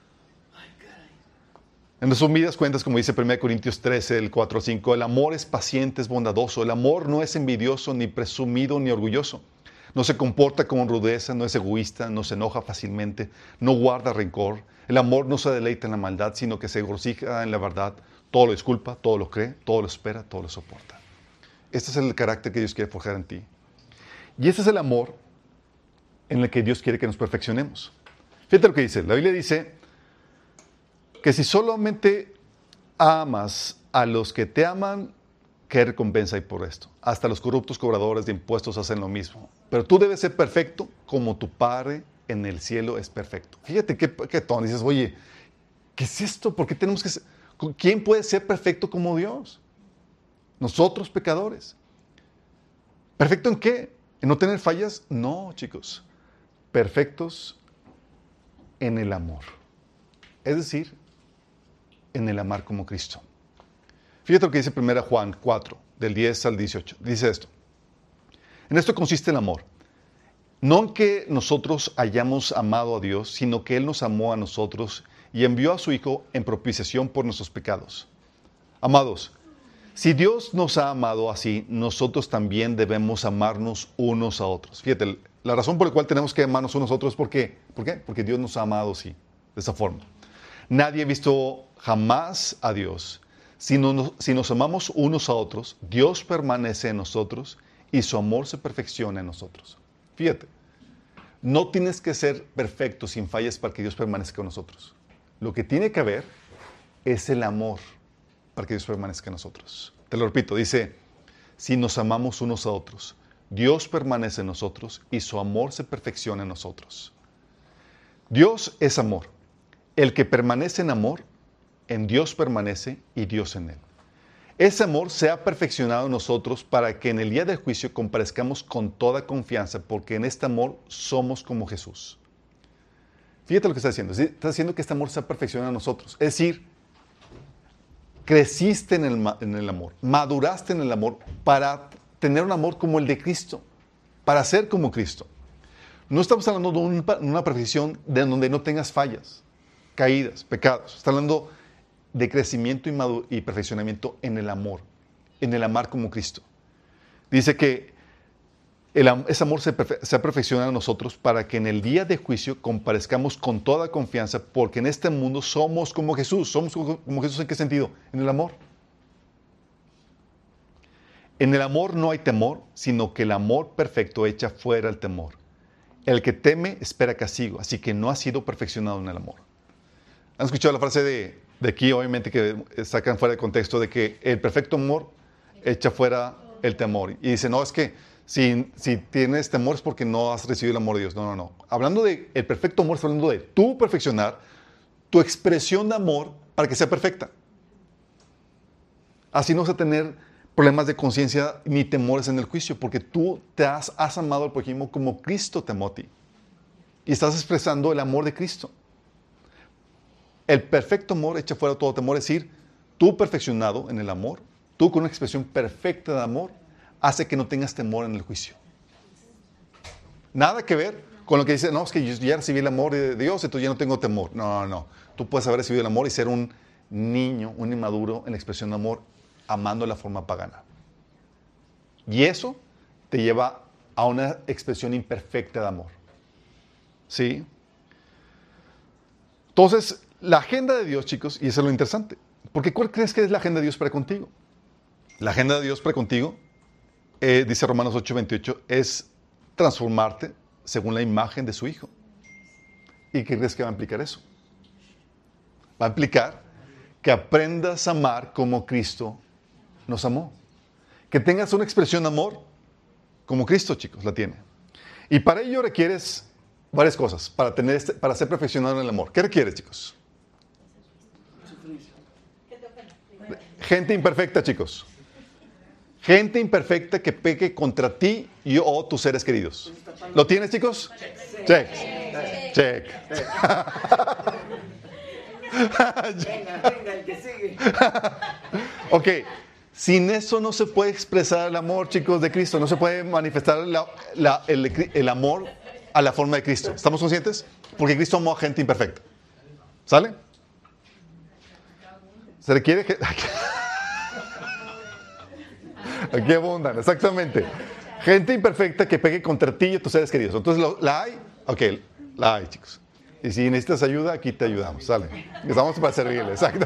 En resumidas cuentas, como dice primera Corintios trece, el cuatro al cinco, el amor es paciente, es bondadoso. El amor no es envidioso, ni presumido, ni orgulloso. No se comporta con rudeza, no es egoísta, no se enoja fácilmente, no guarda rencor. El amor no se deleita en la maldad, sino que se regocija en la verdad. Todo lo disculpa, todo lo cree, todo lo espera, todo lo soporta. Este es el carácter que Dios quiere forjar en ti. Y este es el amor en el que Dios quiere que nos perfeccionemos. Fíjate lo que dice. La Biblia dice que si solamente amas a los que te aman, ¿qué recompensa hay por esto? Hasta los corruptos cobradores de impuestos hacen lo mismo. Pero tú debes ser perfecto como tu Padre en el cielo es perfecto. Fíjate qué, qué tono. Dices, oye, ¿qué es esto? ¿Por qué tenemos que ser? ¿Quién puede ser perfecto como Dios? Nosotros, pecadores. ¿Perfecto en qué? ¿En no tener fallas? No, chicos. Perfectos en el amor. Es decir, en el amar como Cristo. Fíjate lo que dice primera Juan cuatro, del diez al dieciocho. Dice esto. En esto consiste el amor. No en que nosotros hayamos amado a Dios, sino que Él nos amó a nosotros y envió a su Hijo en propiciación por nuestros pecados. Amados, si Dios nos ha amado así, nosotros también debemos amarnos unos a otros. Fíjate, la razón por la cual tenemos que amarnos unos a otros es porque, ¿por qué? Porque Dios nos ha amado así, de esa forma. Nadie ha visto jamás a Dios. Si, no, si nos amamos unos a otros, Dios permanece en nosotros y su amor se perfecciona en nosotros. Fíjate, no tienes que ser perfecto sin fallas para que Dios permanezca con nosotros. Lo que tiene que haber es el amor para que Dios permanezca en nosotros. Te lo repito, dice, si nos amamos unos a otros, Dios permanece en nosotros y su amor se perfecciona en nosotros. Dios es amor. El que permanece en amor, en Dios permanece y Dios en él. Ese amor se ha perfeccionado en nosotros para que en el día del juicio comparezcamos con toda confianza, porque en este amor somos como Jesús. Fíjate lo que está diciendo. Está diciendo que este amor se ha perfeccionado en nosotros. Es decir, creciste en el, en el amor, maduraste en el amor para tener un amor como el de Cristo, para ser como Cristo. No estamos hablando de un, una perfección de donde no tengas fallas, caídas, pecados. Está hablando de crecimiento y, madu- y perfeccionamiento en el amor, en el amar como Cristo. Dice que el, ese amor se, perfe- se ha perfeccionado en nosotros para que en el día de juicio comparezcamos con toda confianza, porque en este mundo somos como Jesús. ¿Somos como Jesús en qué sentido? En el amor. En el amor no hay temor, sino que el amor perfecto echa fuera el temor. El que teme espera castigo, así que no ha sido perfeccionado en el amor. ¿Han escuchado la frase de, de aquí, obviamente, que sacan fuera de contexto, de que el perfecto amor echa fuera el temor? Y dice, no, es que si, si tienes temor es porque no has recibido el amor de Dios. No, no, no. Hablando de el perfecto amor, está hablando de tú perfeccionar, tu expresión de amor para que sea perfecta. Así no vas a tener problemas de conciencia ni temores en el juicio, porque tú te has, has amado al prójimo como Cristo te amó a ti. Y estás expresando el amor de Cristo. El perfecto amor echa fuera todo temor, es decir, tú perfeccionado en el amor, tú con una expresión perfecta de amor, hace que no tengas temor en el juicio. Nada que ver con lo que dice, no, es que yo ya recibí el amor de Dios, entonces ya no tengo temor. No, no, no. Tú puedes haber recibido el amor y ser un niño, un inmaduro en la expresión de amor, amando de la forma pagana. Y eso te lleva a una expresión imperfecta de amor. ¿Sí? Entonces, la agenda de Dios, chicos, y eso es lo interesante, porque ¿cuál crees que es la agenda de Dios para contigo? La agenda de Dios para contigo, eh, dice Romanos ocho veintiocho, es transformarte según la imagen de su Hijo. ¿Y qué crees que va a implicar eso? Va a implicar que aprendas a amar como Cristo nos amó. Que tengas una expresión de amor como Cristo, chicos, la tiene. Y para ello requieres varias cosas, para, tener este, para ser perfeccionado en el amor. ¿Qué requieres, chicos? Gente imperfecta, chicos. Gente imperfecta que peque contra ti y o tus seres queridos. ¿Lo tienes, chicos? Check. Check. Venga, venga, el que sigue. Ok. Sin eso no se puede expresar el amor, chicos, de Cristo. No se puede manifestar la, la, el, el amor a la forma de Cristo. ¿Estamos conscientes? Porque Cristo amó a gente imperfecta. ¿Sale? Se requiere que... Aquí abundan, exactamente. Gente imperfecta que pegue contra ti y tus seres queridos. Entonces, ¿lo, ¿la hay? Ok, la hay, chicos. Y si necesitas ayuda, aquí te ayudamos. ¿Sale? Estamos para servirle, exacto.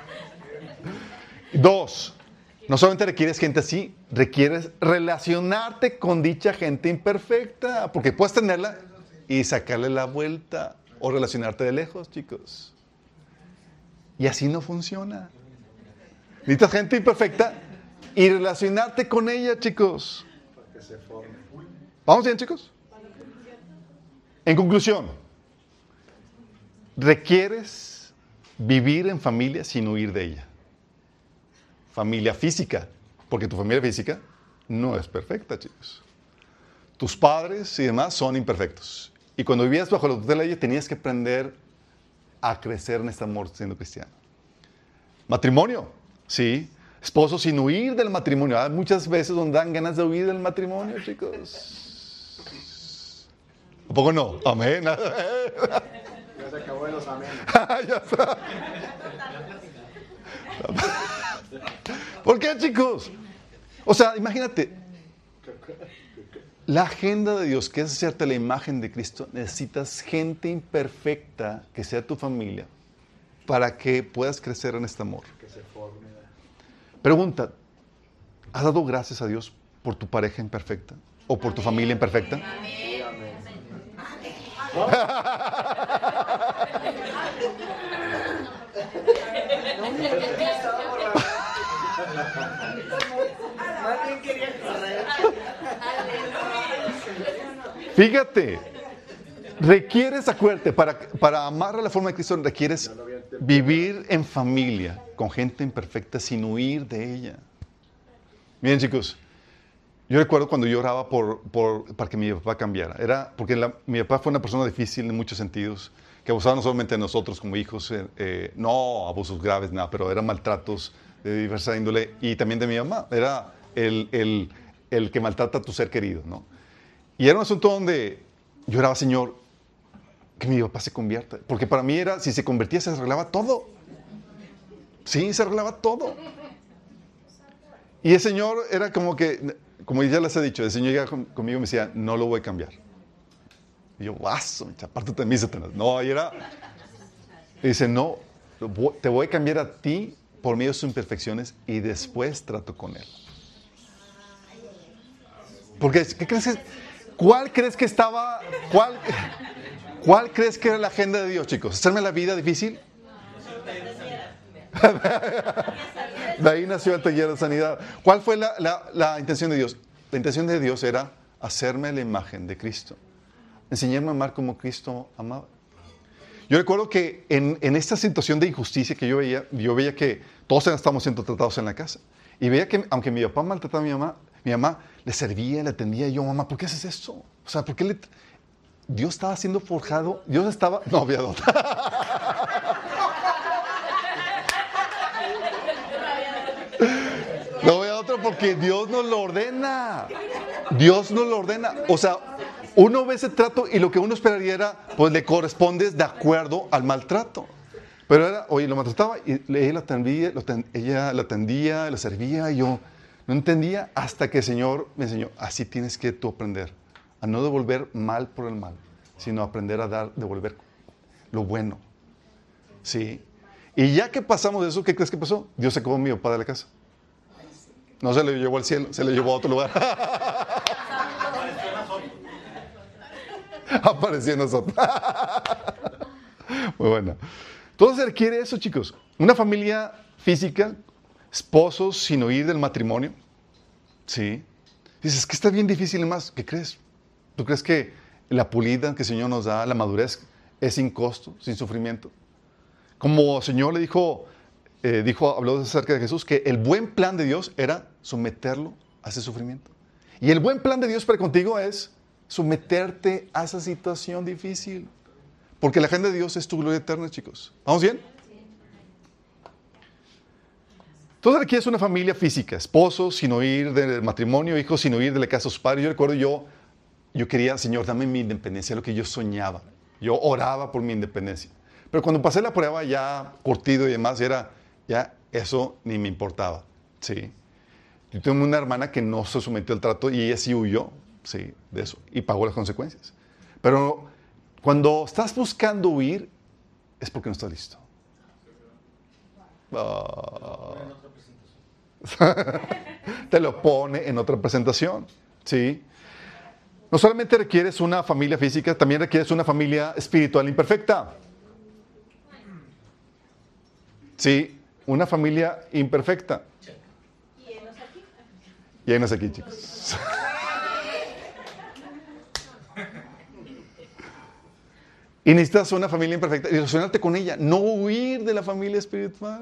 Dos, no solamente requieres gente así, requieres relacionarte con dicha gente imperfecta, porque puedes tenerla y sacarle la vuelta o relacionarte de lejos, chicos. Y así no funciona. Necesitas gente imperfecta y relacionarte con ella, chicos. ¿Vamos bien, chicos? En conclusión, requieres vivir en familia sin huir de ella. Familia física, porque tu familia física no es perfecta, chicos. Tus padres y demás son imperfectos. Y cuando vivías bajo la tutela de ella, tenías que aprender a crecer en este amor siendo cristiano. Matrimonio, sí. Esposo sin huir del matrimonio. Hay muchas veces donde dan ganas de huir del matrimonio, chicos. ¿A poco no? Amén. Ya se acabó de los amén. Ya está. ¿Por qué, chicos? O sea, imagínate. La agenda de Dios, que es hacerte la imagen de Cristo, necesitas gente imperfecta que sea tu familia para que puedas crecer en este amor. Que se forme. Pregunta, ¿has dado gracias a Dios por tu pareja imperfecta o por tu familia imperfecta? Sí, amén. Más bien quería correr. Fíjate, requieres, acuérdate, para, para amar a la forma de Cristo, requieres vivir en familia con gente imperfecta sin huir de ella. Miren, chicos, yo recuerdo cuando yo oraba por, por, para que mi papá cambiara. Era porque la, mi papá fue una persona difícil en muchos sentidos, que abusaba no solamente de nosotros como hijos, eh, eh, no abusos graves, nada, pero eran maltratos de diversa índole, y también de mi mamá. Era el, el, el que maltrata a tu ser querido, ¿no? Y era un asunto donde yo oraba, Señor, que mi papá se convierta. Porque para mí era, si se convertía, se arreglaba todo. Sí, se arreglaba todo. Y el Señor era como que, como ya les he dicho, el Señor llegaba conmigo y me decía, no lo voy a cambiar. Y yo, vaso, apártate de mí, Satanás. No, y era, y dice, no, te voy a cambiar a ti por medio de sus imperfecciones y después trato con él. Porque, ¿qué crees que, ¿cuál crees que estaba, cuál, cuál crees que era la agenda de Dios, chicos? ¿Hacerme la vida difícil? De ahí nació el taller de sanidad. ¿Cuál fue la, la, la intención de Dios? La intención de Dios era hacerme la imagen de Cristo. Enseñarme a amar como Cristo amaba. Yo recuerdo que en, en esta situación de injusticia que yo veía, yo veía que todos estábamos siendo tratados en la casa. Y veía que, aunque mi papá maltrataba a mi mamá, mi mamá le servía, le atendía. Y yo, mamá, ¿por qué haces esto? O sea, ¿por qué le...? Dios estaba siendo forjado. Dios estaba... No, había dos. No voy a otro porque Dios nos lo ordena. Dios nos lo ordena. O sea, uno ve ese trato y lo que uno esperaría era, pues le correspondes de acuerdo al maltrato. Pero era, oye, lo maltrataba y ella la atendía, lo ten, ella la atendía, la servía y yo no entendía hasta que el Señor me enseñó, así tienes que tú aprender, a no devolver mal por el mal, sino aprender a dar, devolver lo bueno. ¿Sí? Y ya que pasamos de eso, ¿qué crees que pasó? Dios sacó a mi papá de la casa. No se le llevó al cielo, se le llevó a otro lugar. Apareció en nosotros. Muy bueno. Todo se requiere eso, chicos. Una familia física, esposos sin huir del matrimonio. Sí. Dices, que está bien difícil y más. ¿Qué crees? ¿Tú crees que la pulida que el Señor nos da, la madurez, es sin costo, sin sufrimiento? Como el Señor le dijo, eh, dijo, habló acerca de Jesús, que el buen plan de Dios era someterlo a ese sufrimiento. Y el buen plan de Dios para contigo es someterte a esa situación difícil. Porque la agenda de Dios es tu gloria eterna, chicos. ¿Vamos bien? Entonces aquí es una familia física, esposos sin huir del matrimonio, hijos sin huir de la casa de sus padres. Yo recuerdo, yo, yo quería, Señor, dame mi independencia, lo que yo soñaba. Yo oraba por mi independencia. Pero cuando pasé la prueba ya curtido y demás, era, ya eso ni me importaba. ¿Sí? Yo tengo una hermana que no se sometió al trato y ella sí huyó, sí, de eso, y pagó las consecuencias. Pero cuando estás buscando huir, es porque no estás listo. Oh. Te lo pone en otra presentación. ¿Sí? No solamente requieres una familia física, también requieres una familia espiritual imperfecta. Sí, una familia imperfecta. ¿Y enos aquí? Y enos aquí, chicos. Y necesitas una familia imperfecta y relacionarte con ella, no huir de la familia espiritual.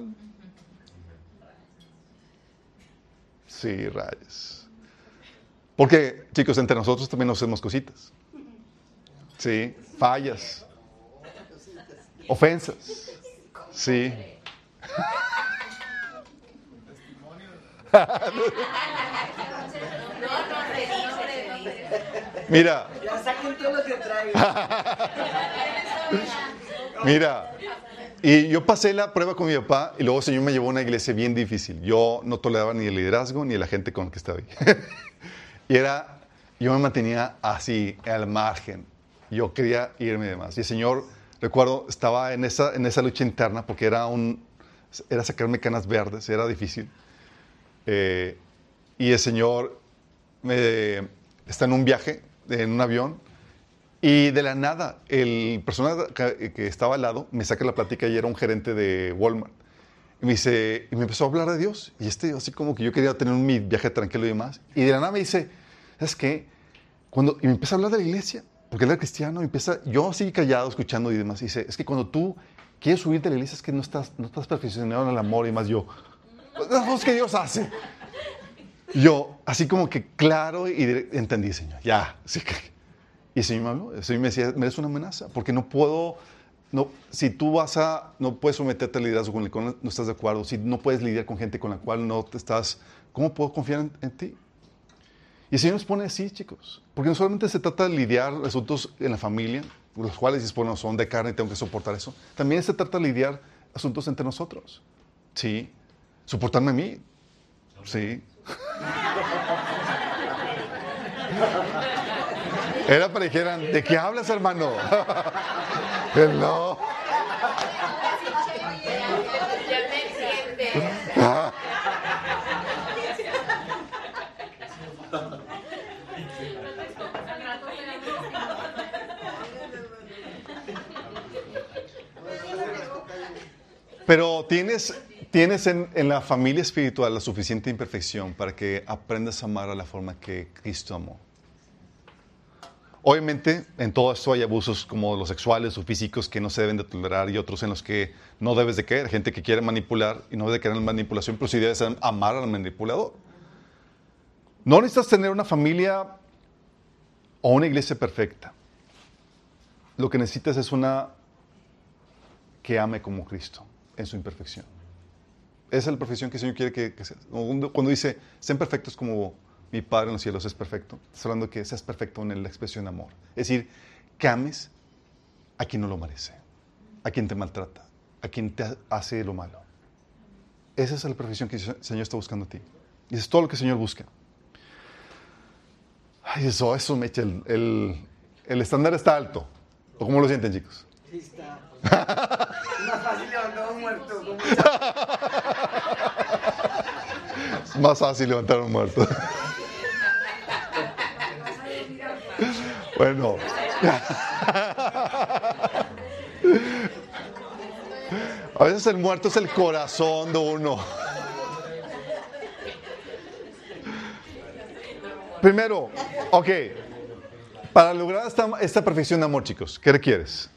Sí, rayos. Porque, chicos, entre nosotros también nos hacemos cositas. Sí, fallas. Ofensas. Sí. Mira. Ya saquen todo lo que traigo. Mira. Y yo pasé la prueba con mi papá y luego el Señor me llevó a una iglesia bien difícil. Yo no toleraba ni el liderazgo ni la gente con la que estaba ahí. Y era, yo me mantenía así, al margen. Yo quería irme de más. Y el Señor, recuerdo, estaba en esa, en esa lucha interna porque era, un, era sacarme canas verdes, era difícil. Eh, y el Señor me, está en un viaje, en un avión, y de la nada, el personaje que, que estaba al lado me saca la plática y era un gerente de Walmart. Y me dice, y me empezó a hablar de Dios. Y este, así como que yo quería tener mi viaje tranquilo y demás. Y de la nada me dice, ¿sabes qué? Cuando, y me empieza a hablar de la iglesia, porque él era cristiano, y empieza, yo así callado, escuchando y demás. Y dice, es que cuando tú quieres subir de la iglesia, es que no estás, no estás perfeccionado en el amor y más. Yo, las cosas que Dios hace. Y yo, así como que claro, y de, entendí, Señor, ya. Así que, y el Señor me habló, el Señor me decía, eres una amenaza, porque no puedo, no, si tú vas a, no puedes someterte al liderazgo con el cual no estás de acuerdo, si no puedes lidiar con gente con la cual no te estás, ¿cómo puedo confiar en, en ti? Y el Señor nos pone así, chicos, porque no solamente se trata de lidiar asuntos en la familia, los cuales dices, bueno, son de carne y tengo que soportar eso, también se trata de lidiar asuntos entre nosotros, ¿sí? Soportarme a mí, ¿sí? Era para que dijeran, ¿de qué hablas, hermano? No. Ya me entiendes. Ah. Pero tienes, tienes en, en la familia espiritual la suficiente imperfección para que aprendas a amar a la forma que Cristo amó. Obviamente, en todo esto hay abusos como los sexuales o físicos que no se deben de tolerar y otros en los que no debes de caer. Gente que quiere manipular y no debe de caer en manipulación, pero sí debes amar al manipulador. No necesitas tener una familia o una iglesia perfecta. Lo que necesitas es una que ame como Cristo en su imperfección. Esa es la perfección que el Señor quiere que, que seas. Cuando dice, sean perfectos como mi Padre en los cielos es perfecto, está hablando de que seas perfecto en la expresión de amor. Es decir, que ames a quien no lo merece, a quien te maltrata, a quien te hace lo malo. Esa es la perfección que el Señor está buscando a ti. Y eso es todo lo que el Señor busca. Ay, eso, eso me echa el, el, el estándar está alto. ¿O cómo lo sienten, chicos? Sí está. Es más fácil levantar a un muerto. Con mucha... Es más fácil levantar a un muerto. Bueno. A veces el muerto es el corazón de uno. Primero, ok, para lograr esta, esta perfección de amor, chicos, ¿qué requieres?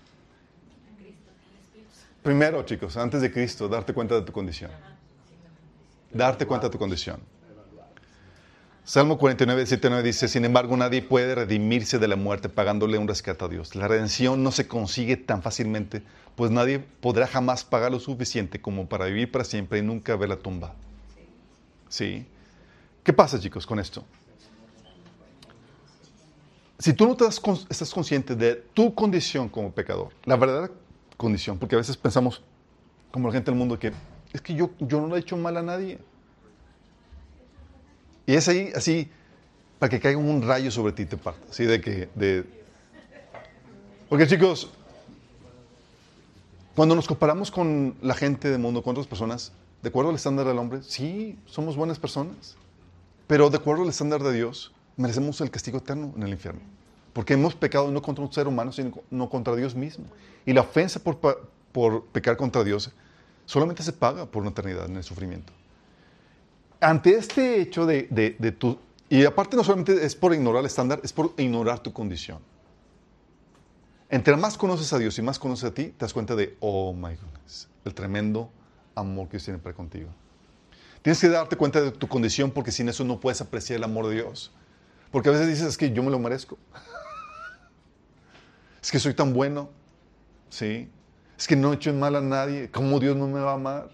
Primero, chicos, antes de Cristo, darte cuenta de tu condición. Darte cuenta de tu condición. Salmo cuarenta y nueve, siete, nueve dice, sin embargo, nadie puede redimirse de la muerte pagándole un rescate a Dios. La redención no se consigue tan fácilmente, pues nadie podrá jamás pagar lo suficiente como para vivir para siempre y nunca ver la tumba. ¿Sí? ¿Qué pasa, chicos, con esto? Si tú no te das, estás consciente de tu condición como pecador, la verdadera condición, porque a veces pensamos, como la gente del mundo, que es que yo, yo no le he hecho mal a nadie. Y es ahí, así, para que caiga un rayo sobre ti y te parta. Así de que, de... Porque, chicos, cuando nos comparamos con la gente del mundo, con otras personas, de acuerdo al estándar del hombre, sí, somos buenas personas. Pero de acuerdo al estándar de Dios, merecemos el castigo eterno en el infierno. Porque hemos pecado no contra un ser humano, sino no contra Dios mismo. Y la ofensa por, por pecar contra Dios solamente se paga por una eternidad en el sufrimiento. Ante este hecho de, de, de tu... Y aparte no solamente es por ignorar el estándar, es por ignorar tu condición. Entre más conoces a Dios y más conoces a ti, te das cuenta de, oh my goodness, el tremendo amor que Dios tiene para contigo. Tienes que darte cuenta de tu condición porque sin eso no puedes apreciar el amor de Dios. Porque a veces dices, es que yo me lo merezco. Es que soy tan bueno. ¿Sí? Es que no he hecho mal a nadie. ¿Cómo Dios no me va a amar?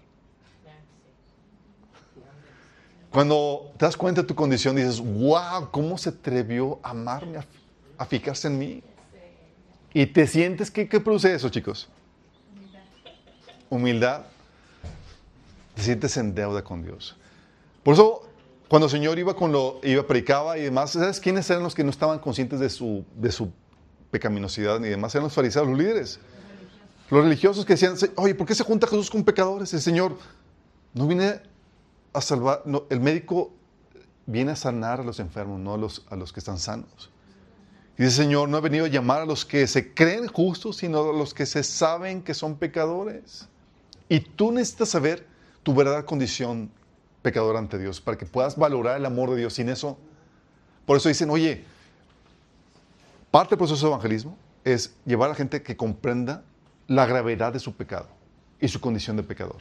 Cuando te das cuenta de tu condición, dices, wow, ¿cómo se atrevió a amarme, a, a fijarse en mí? Y te sientes, ¿qué, qué produce eso, chicos? Humildad. Humildad. Te sientes en deuda con Dios. Por eso, cuando el Señor iba, con lo, iba predicaba y demás, ¿sabes quiénes eran los que no estaban conscientes de su, de su pecaminosidad ni demás? Eran los fariseos, los líderes. Los religiosos que decían, oye, ¿por qué se junta Jesús con pecadores? El Señor no viene a salvar, no, el médico viene a sanar a los enfermos, no a los, a los que están sanos. Y dice, Señor, no he venido a llamar a los que se creen justos, sino a los que se saben que son pecadores. Y tú necesitas saber tu verdadera condición pecadora ante Dios, para que puedas valorar el amor de Dios. Sin eso, por eso dicen, oye, parte del proceso de evangelismo es llevar a la gente que comprenda la gravedad de su pecado y su condición de pecador.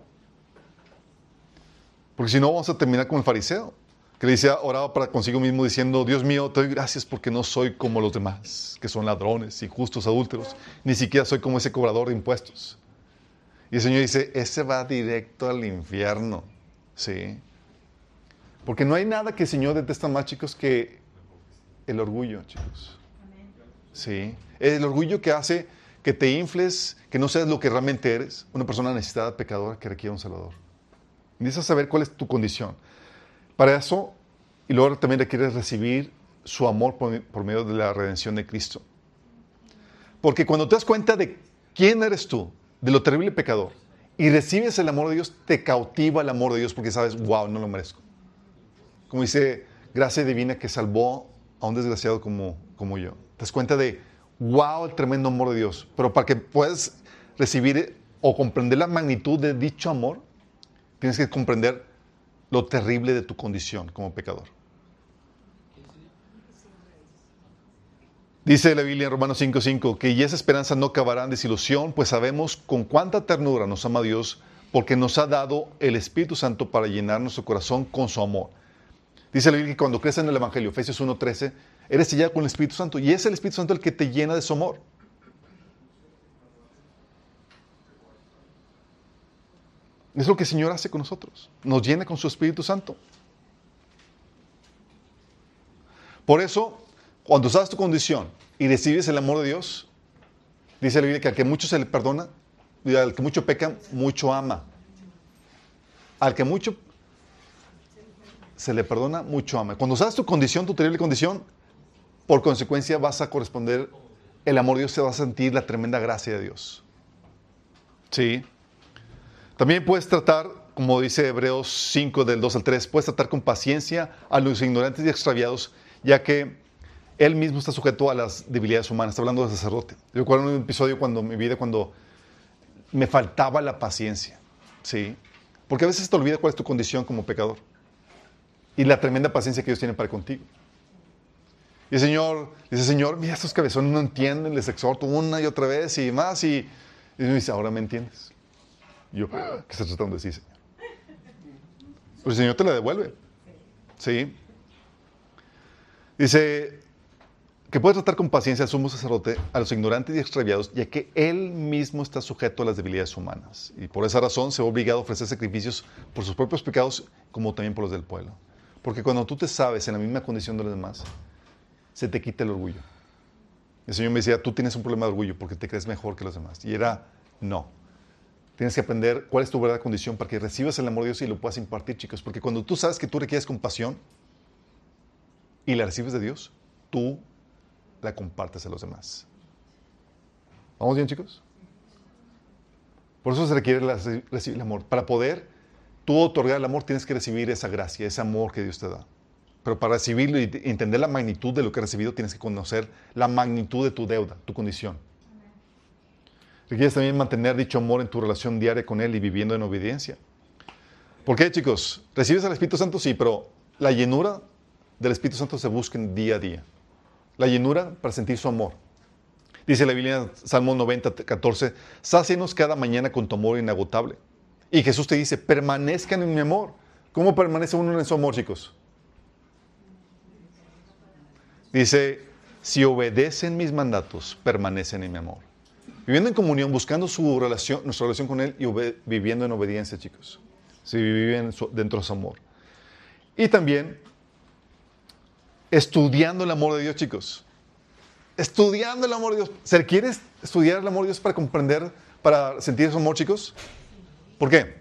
Porque si no, vamos a terminar como el fariseo, que le decía, oraba para consigo mismo diciendo, Dios mío, te doy gracias porque no soy como los demás, que son ladrones, injustos, adúlteros, ni siquiera soy como ese cobrador de impuestos. Y el Señor dice, ese va directo al infierno. Sí. Porque no hay nada que el Señor detesta más, chicos, que el orgullo, chicos. Sí. El orgullo que hace que te infles, que no seas lo que realmente eres, una persona necesitada, pecadora, que requiere un Salvador. Necesitas saber cuál es tu condición. Para eso, y luego también requieres recibir su amor por, por medio de la redención de Cristo. Porque cuando te das cuenta de quién eres tú, de lo terrible pecador, y recibes el amor de Dios, te cautiva el amor de Dios porque sabes, wow, no lo merezco. Como dice, gracia divina que salvó a un desgraciado como, como yo. Te das cuenta de, wow, el tremendo amor de Dios. Pero para que puedas recibir o comprender la magnitud de dicho amor, tienes que comprender lo terrible de tu condición como pecador. Dice la Biblia en Romanos cinco cinco que y esa esperanza no acabará en desilusión, pues sabemos con cuánta ternura nos ama Dios, porque nos ha dado el Espíritu Santo para llenar nuestro corazón con su amor. Dice la Biblia que cuando crees en el Evangelio, Efesios uno trece, eres sellado con el Espíritu Santo, y es el Espíritu Santo el que te llena de su amor. Es lo que el Señor hace con nosotros, nos llena con su Espíritu Santo. Por eso, cuando sabes tu condición y recibes el amor de Dios, dice la Biblia que al que mucho se le perdona, y al que mucho peca, mucho ama. Al que mucho se le perdona, mucho ama. Cuando sabes tu condición, tu terrible condición, por consecuencia vas a corresponder, el amor de Dios, te va a sentir la tremenda gracia de Dios. Sí. También puedes tratar, como dice Hebreos cinco del dos al tres, puedes tratar con paciencia a los ignorantes y extraviados, ya que Él mismo está sujeto a las debilidades humanas. Está hablando de sacerdote. Yo recuerdo un episodio cuando en mi vida, cuando me faltaba la paciencia. ¿Sí? Porque a veces te olvida cuál es tu condición como pecador. Y la tremenda paciencia que Dios tiene para contigo. Y el Señor, dice, Señor, mira, estos cabezones no entienden, les exhorto una y otra vez y más. Y, y me dice, ahora me entiendes. Y yo, ¿qué estás tratando de decir, Señor? Pues el Señor te la devuelve. ¿Sí? Dice que puede tratar con paciencia al sumo sacerdote, a los ignorantes y extraviados, ya que Él mismo está sujeto a las debilidades humanas. Y por esa razón se ve obligado a ofrecer sacrificios por sus propios pecados, como también por los del pueblo. Porque cuando tú te sabes en la misma condición de los demás, se te quita el orgullo. El Señor me decía, tú tienes un problema de orgullo porque te crees mejor que los demás. Y era, no. Tienes que aprender cuál es tu verdadera condición para que recibas el amor de Dios y lo puedas impartir, chicos. Porque cuando tú sabes que tú requieres compasión y la recibes de Dios, tú la compartes a los demás. ¿Vamos bien, chicos? Por eso se requiere la, recibir el amor. Para poder tú otorgar el amor, tienes que recibir esa gracia, ese amor que Dios te da. Pero para recibirlo y entender la magnitud de lo que has recibido, tienes que conocer la magnitud de tu deuda, tu condición. Requieres también mantener dicho amor en tu relación diaria con Él y viviendo en obediencia. ¿Por qué, chicos? ¿Recibes al Espíritu Santo? Sí, pero la llenura del Espíritu Santo se busca día a día. La llenura para sentir su amor. Dice la Biblia en Salmo noventa, catorce, sácienos cada mañana con tu amor inagotable. Y Jesús te dice, permanezcan en mi amor. ¿Cómo permanece uno en su amor, chicos? Dice, si obedecen mis mandatos, permanecen en mi amor. Viviendo en comunión, buscando su relación, nuestra relación con Él y viviendo en obediencia, chicos. Si viven dentro de su amor. Y también estudiando el amor de Dios, chicos. Estudiando el amor de Dios. ¿Se requiere estudiar el amor de Dios para comprender, para sentir su amor, chicos? ¿Por qué?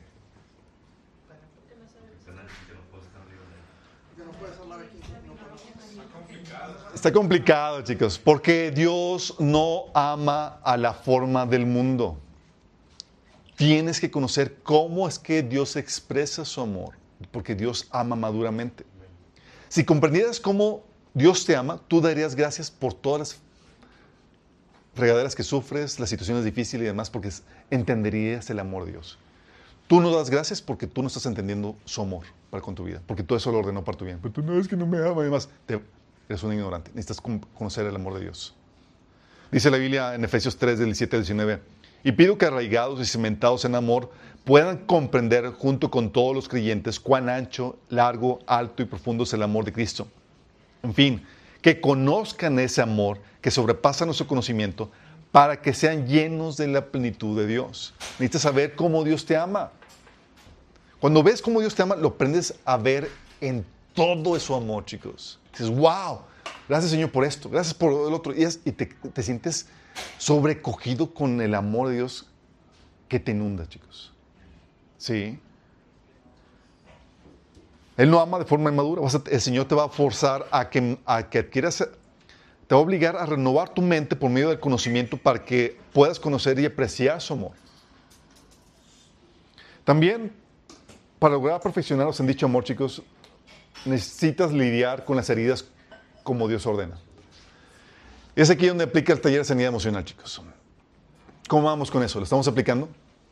Está complicado, chicos, porque Dios no ama a la forma del mundo. Tienes que conocer cómo es que Dios expresa su amor, porque Dios ama maduramente. Si comprendieras cómo Dios te ama, tú darías gracias por todas las regaderas que sufres, las situaciones difíciles y demás, porque entenderías el amor de Dios. Tú no das gracias porque tú no estás entendiendo su amor para con tu vida, porque todo eso lo ordenó para tu bien. Pero tú no, es que no me ama y demás. Te, eres un ignorante. Necesitas conocer el amor de Dios. Dice la Biblia en Efesios tres, del diecisiete al diecinueve, y pido que arraigados y cimentados en amor puedan comprender junto con todos los creyentes cuán ancho, largo, alto y profundo es el amor de Cristo. En fin, que conozcan ese amor que sobrepasa nuestro conocimiento para que sean llenos de la plenitud de Dios. Necesitas saber cómo Dios te ama. Cuando ves cómo Dios te ama, lo aprendes a ver en todo su amor, chicos. Dices, wow, gracias Señor por esto, gracias por el otro. Y, es, y te, te sientes sobrecogido con el amor de Dios que te inunda, chicos. Sí. Él no ama de forma inmadura. Vas a, el Señor te va a forzar a que, a que adquieras, te va a obligar a renovar tu mente por medio del conocimiento para que puedas conocer y apreciar su amor. También, para lograr perfeccionarnos en dicho amor, chicos, necesitas lidiar con las heridas como Dios ordena. Es aquí donde aplica el taller de sanidad emocional, chicos. ¿Cómo vamos con eso? ¿Lo estamos aplicando?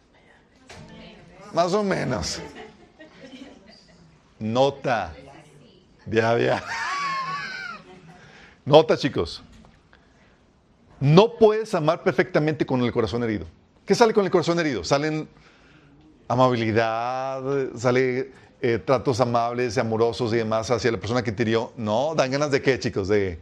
Más o menos. Nota. Ya, ya. Nota, chicos. No puedes amar perfectamente con el corazón herido. ¿Qué sale con el corazón herido? Salen amabilidad, sale eh, tratos amables y amorosos y demás hacia la persona que te hirió. No, dan ganas de qué, chicos, de,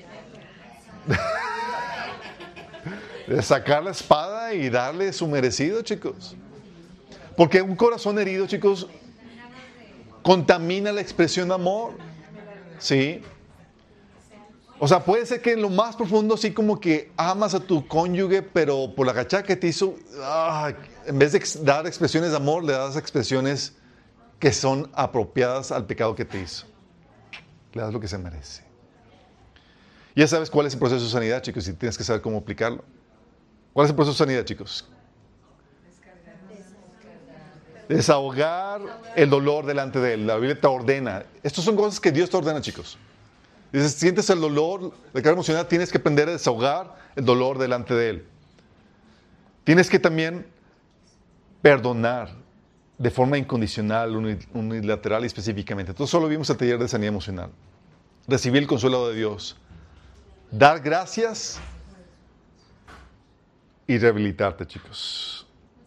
de sacar la espada y darle su merecido, chicos. Porque un corazón herido, chicos, contamina la expresión de amor. ¿Sí? O sea, puede ser que en lo más profundo sí como que amas a tu cónyuge, pero por la gachada que te hizo, ah, en vez de ex- dar expresiones de amor, le das expresiones que son apropiadas al pecado que te hizo. Le das lo que se merece. Ya sabes cuál es el proceso de sanidad, chicos, y tienes que saber cómo aplicarlo. ¿Cuál es el proceso de sanidad, chicos? Desahogar el dolor delante de Él. La Biblia te ordena. Estas son cosas que Dios te ordena, chicos. Dices, sientes el dolor, la carga emocional, tienes que aprender a desahogar el dolor delante de Él. Tienes que también perdonar de forma incondicional, unilateral y específicamente. Entonces solo vimos el taller de sanidad emocional. Recibir el consuelo de Dios. Dar gracias y rehabilitarte, chicos.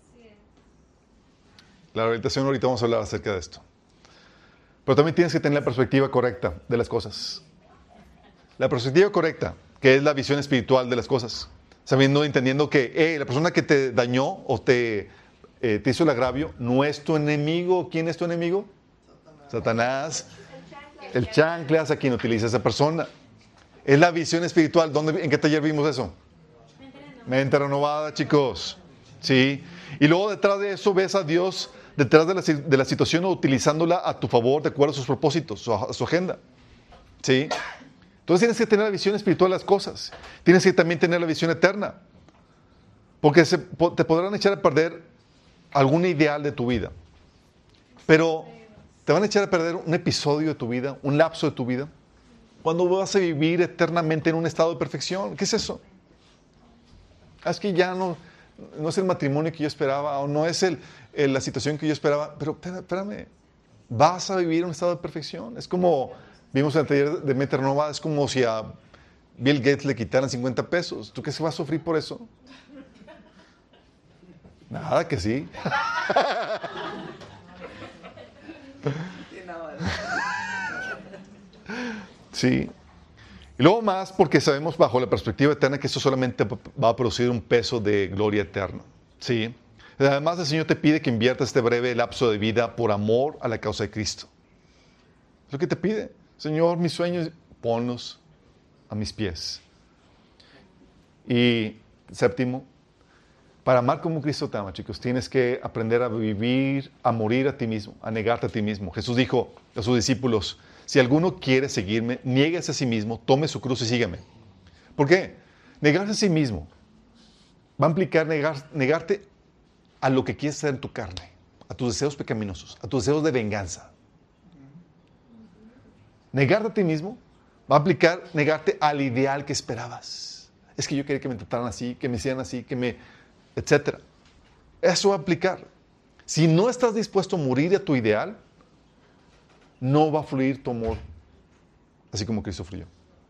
La rehabilitación, ahorita vamos a hablar acerca de esto. Pero también tienes que tener la perspectiva correcta de las cosas. La perspectiva correcta, que es la visión espiritual de las cosas. Sabiendo, entendiendo que eh, la persona que te dañó o te, eh, te hizo el agravio no es tu enemigo. ¿Quién es tu enemigo? Satanás. El chanclas a quien utiliza esa persona. Es la visión espiritual. ¿Dónde, ¿En qué taller vimos eso? Mente renovada, chicos. ¿Sí? Y luego detrás de eso ves a Dios detrás de la, de la situación o utilizándola a tu favor de acuerdo a sus propósitos, a su agenda. ¿Sí? Entonces tienes que tener la visión espiritual de las cosas. Tienes que también tener la visión eterna. Porque se, te podrán echar a perder algún ideal de tu vida. Pero te van a echar a perder un episodio de tu vida, un lapso de tu vida, cuando vas a vivir eternamente en un estado de perfección. ¿Qué es eso? Es que ya no, no es el matrimonio que yo esperaba, o no es el, el, la situación que yo esperaba. Pero espérame, vas a vivir en un estado de perfección. Es como... Vimos en el taller de Mente Renovada, es como si a Bill Gates le quitaran cincuenta pesos. ¿Tú qué se va a sufrir por eso? Nada, que sí. Sí. Y luego más porque sabemos bajo la perspectiva eterna que esto solamente va a producir un peso de gloria eterna. Sí. Además, el Señor te pide que inviertas este breve lapso de vida por amor a la causa de Cristo. Es lo que te pide. Señor, mis sueños, ponlos a mis pies. Y séptimo, para amar como Cristo te ama, chicos, tienes que aprender a vivir, a morir a ti mismo, a negarte a ti mismo. Jesús dijo a sus discípulos, si alguno quiere seguirme, niéguese a sí mismo, tome su cruz y sígame. ¿Por qué? Negarse a sí mismo va a implicar negar, negarte a lo que quieres hacer en tu carne, a tus deseos pecaminosos, a tus deseos de venganza. Negarte a ti mismo va a implicar negarte al ideal que esperabas. Es que yo quería que me trataran así, que me hicieran así, que me... etcétera. Eso va a implicar. Si no estás dispuesto a morir a tu ideal, no va a fluir tu amor así como Cristo fluyó.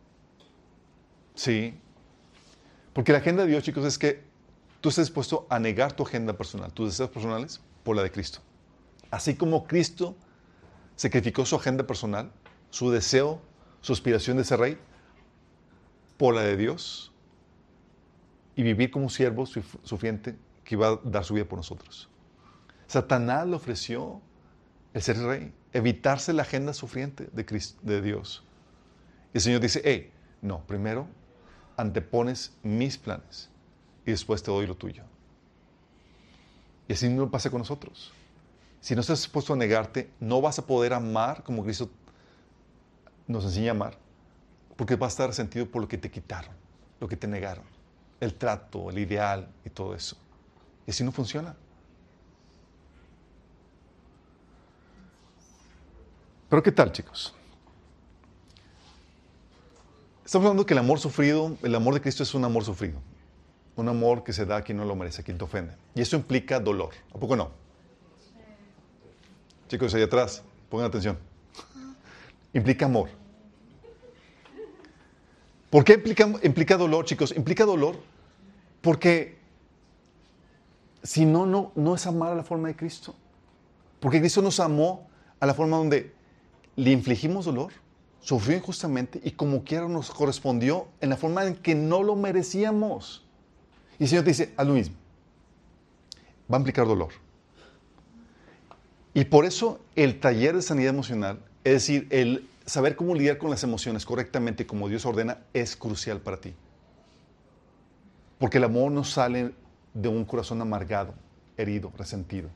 Sí. Porque la agenda de Dios, chicos, es que tú estés dispuesto a negar tu agenda personal, tus deseos personales, por la de Cristo. Así como Cristo sacrificó su agenda personal, su deseo, su aspiración de ser rey, por la de Dios, y vivir como un siervo sufriente que iba a dar su vida por nosotros. Satanás le ofreció el ser rey, evitarse la agenda sufriente de, Cristo, de Dios. Y el Señor dice, hey, no, primero antepones mis planes y después te doy lo tuyo. Y así no pasa con nosotros. Si no estás dispuesto a negarte, no vas a poder amar como Cristo nos enseña a amar, porque vas a estar resentido por lo que te quitaron, lo que te negaron, el trato, el ideal y todo eso. Y así no funciona. Pero ¿qué tal, chicos? Estamos hablando que el amor sufrido, el amor de Cristo es un amor sufrido. Un amor que se da a quien no lo merece, a quien te ofende. Y eso implica dolor. ¿A poco no? Chicos, ahí atrás, pongan atención. Implica amor. ¿Por qué implica, implica dolor, chicos? Implica dolor porque si no, no, no es amar a la forma de Cristo. Porque Cristo nos amó a la forma donde le infligimos dolor, sufrió injustamente y como quiera nos correspondió en la forma en que no lo merecíamos. Y el Señor te dice, haz lo mismo. Va a implicar dolor. Y por eso el taller de sanidad emocional, es decir, el saber cómo lidiar con las emociones correctamente como Dios ordena, es crucial para ti. Porque el amor no sale de un corazón amargado, herido, resentido.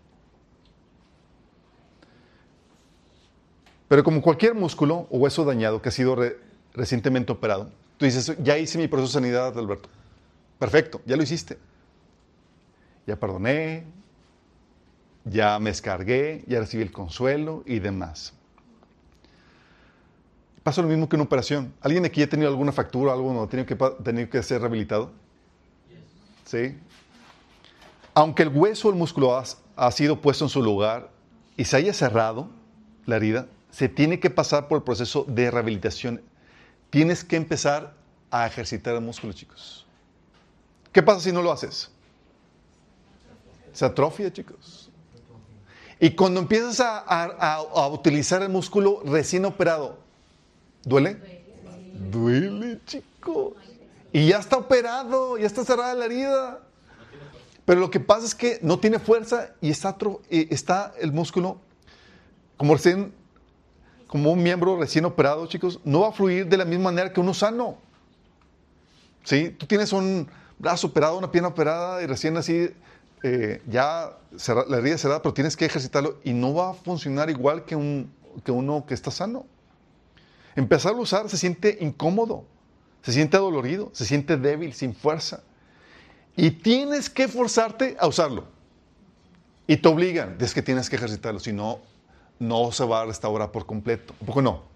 Pero como cualquier músculo o hueso dañado que ha sido re- recientemente operado, tú dices, ya hice mi proceso de sanidad, Alberto. Perfecto, ya lo hiciste. Ya perdoné, ya me descargué, ya recibí el consuelo y demás. Pasa lo mismo que una operación. ¿Alguien aquí ha tenido alguna fractura, algo no ha tenido que, tenido que ser rehabilitado? ¿Sí? Aunque el hueso o el músculo ha, ha sido puesto en su lugar y se haya cerrado la herida, se tiene que pasar por el proceso de rehabilitación. Tienes que empezar a ejercitar el músculo, chicos. ¿Qué pasa si no lo haces? Se atrofia, chicos. Y cuando empiezas a, a, a utilizar el músculo recién operado, ¿duele? Duele, chicos. Y ya está operado, ya está cerrada la herida. Pero lo que pasa es que no tiene fuerza y está, está el músculo como recién, como un miembro recién operado, chicos, no va a fluir de la misma manera que uno sano. ¿Sí? Tú tienes un brazo operado, una pierna operada y recién así, eh, ya cerra, la herida cerrada, pero tienes que ejercitarlo y no va a funcionar igual que, un, que uno que está sano. Empezar a usar se siente incómodo, se siente adolorido, se siente débil, sin fuerza. Y tienes que forzarte a usarlo. Y te obligan, es que tienes que ejercitarlo, si no, no se va a restaurar por completo. ¿Un poco no?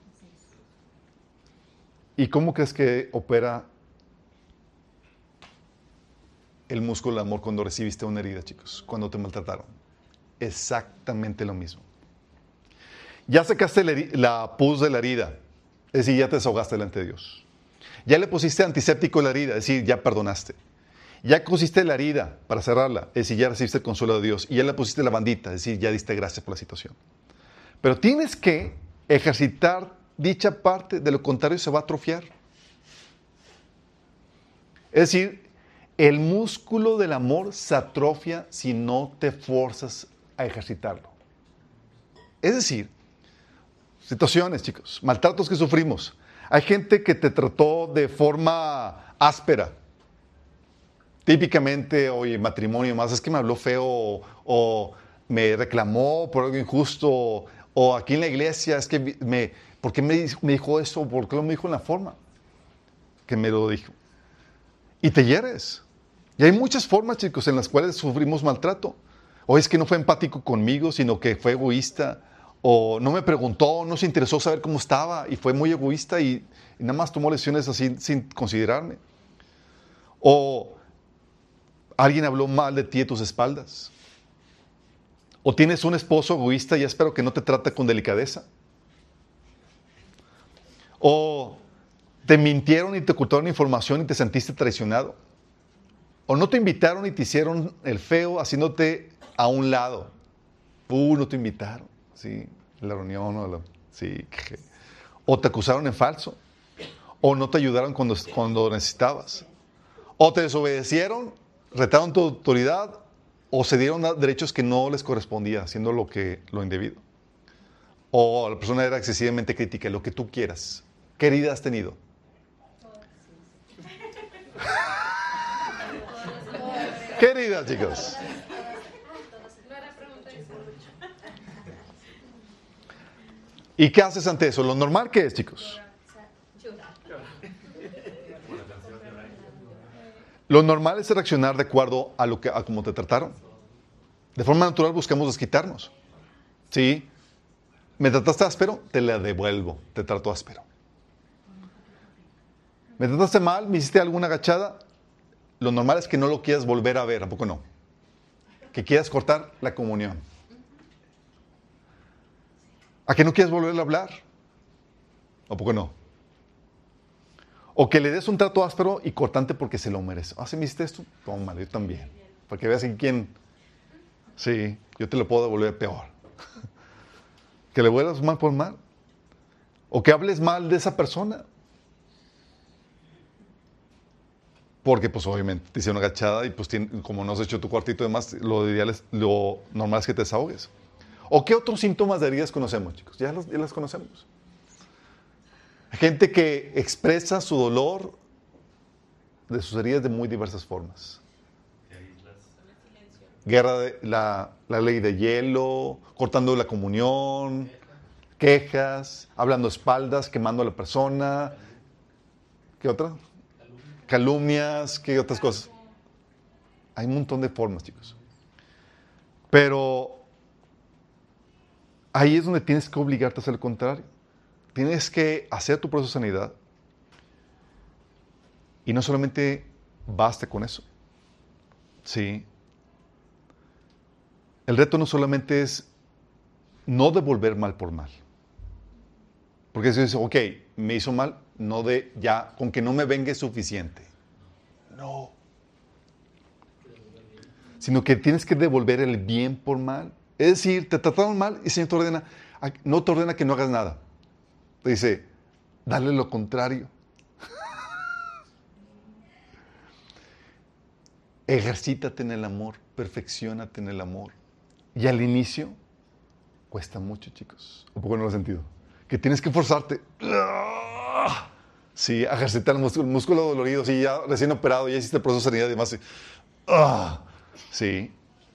¿Y cómo crees que opera el músculo del amor cuando recibiste una herida, chicos? Cuando te maltrataron. Exactamente lo mismo. Ya sacaste la, la pus de la herida, es decir, ya te desahogaste delante de Dios. Ya le pusiste antiséptico a la herida, es decir, ya perdonaste. Ya cosiste la herida para cerrarla, es decir, ya recibiste el consuelo de Dios. Y ya le pusiste la bandita, es decir, ya diste gracias por la situación. Pero tienes que ejercitar dicha parte, de lo contrario se va a atrofiar. Es decir, el músculo del amor se atrofia si no te forzas a ejercitarlo. Es decir, situaciones, chicos, maltratos que sufrimos. Hay gente que te trató de forma áspera. Típicamente, oye, matrimonio más, es que me habló feo o, o me reclamó por algo injusto o aquí en la iglesia, es que me, ¿por qué me, me dijo eso? ¿Por qué no me dijo en la forma que me lo dijo? Y te hieres. Y hay muchas formas, chicos, en las cuales sufrimos maltrato. O es que no fue empático conmigo, sino que fue egoísta. O no me preguntó, no se interesó saber cómo estaba y fue muy egoísta y, y nada más tomó lecciones así sin considerarme. O alguien habló mal de ti a tus espaldas. O tienes un esposo egoísta y espero que no te trate con delicadeza. O te mintieron y te ocultaron información y te sentiste traicionado. O no te invitaron y te hicieron el feo haciéndote a un lado. Uh, no te invitaron. Sí, la reunión o la, sí. O te acusaron en falso. O no te ayudaron cuando, cuando necesitabas. O te desobedecieron, retaron tu autoridad o se dieron derechos que no les correspondía, haciendo lo, que, lo indebido. O la persona era excesivamente crítica, lo que tú quieras. ¿Qué herida has tenido? ¿Qué herida, chicos? ¿Y qué haces ante eso? ¿Lo normal qué es, chicos? Lo normal es reaccionar de acuerdo a lo que a cómo te trataron. De forma natural buscamos desquitarnos. ¿Sí? ¿Me trataste áspero? Te la devuelvo. Te trato áspero. ¿Me trataste mal? ¿Me hiciste alguna agachada? Lo normal es que no lo quieras volver a ver. ¿A poco no? Que quieras cortar la comunión. ¿A que no quieres volverle a hablar? ¿A poco no? O que le des un trato áspero y cortante porque se lo merece. Ah, ¿sí me hiciste esto? Tómale, yo también. Para que veas en quién. Sí, yo te lo puedo devolver peor. Que le vuelvas mal por mal. O que hables mal de esa persona. Porque, pues, obviamente, te hicieron una agachada y, pues, tiene, como no has hecho tu cuartito y demás, lo ideal es, lo normal es que te desahogues. ¿O qué otros síntomas de heridas conocemos, chicos? Ya, los, ya las conocemos. Gente que expresa su dolor de sus heridas de muy diversas formas. Guerra de la, la ley de hielo, cortando la comunión, quejas, hablando espaldas, quemando a la persona. ¿Qué otra? Calumnias, ¿qué otras cosas? Hay un montón de formas, chicos. Pero ahí es donde tienes que obligarte a hacer lo contrario. Tienes que hacer tu proceso de sanidad. Y no solamente basta con eso. Sí. El reto no solamente es no devolver mal por mal. Porque si dices, ok, me hizo mal, no de ya, con que no me venga es suficiente. No. Sino que tienes que devolver el bien por mal. Es decir, te trataron mal y el Señor te ordena, no te ordena que no hagas nada. Te dice, dale lo contrario. Ejercítate en el amor, perfecciónate en el amor. Y al inicio, cuesta mucho, chicos. ¿Un poco no lo he sentido? Que tienes que forzarte. Sí, ejercitar el músculo, el músculo dolorido, sí, ya recién operado, ya hiciste el proceso de sanidad y demás. Sí.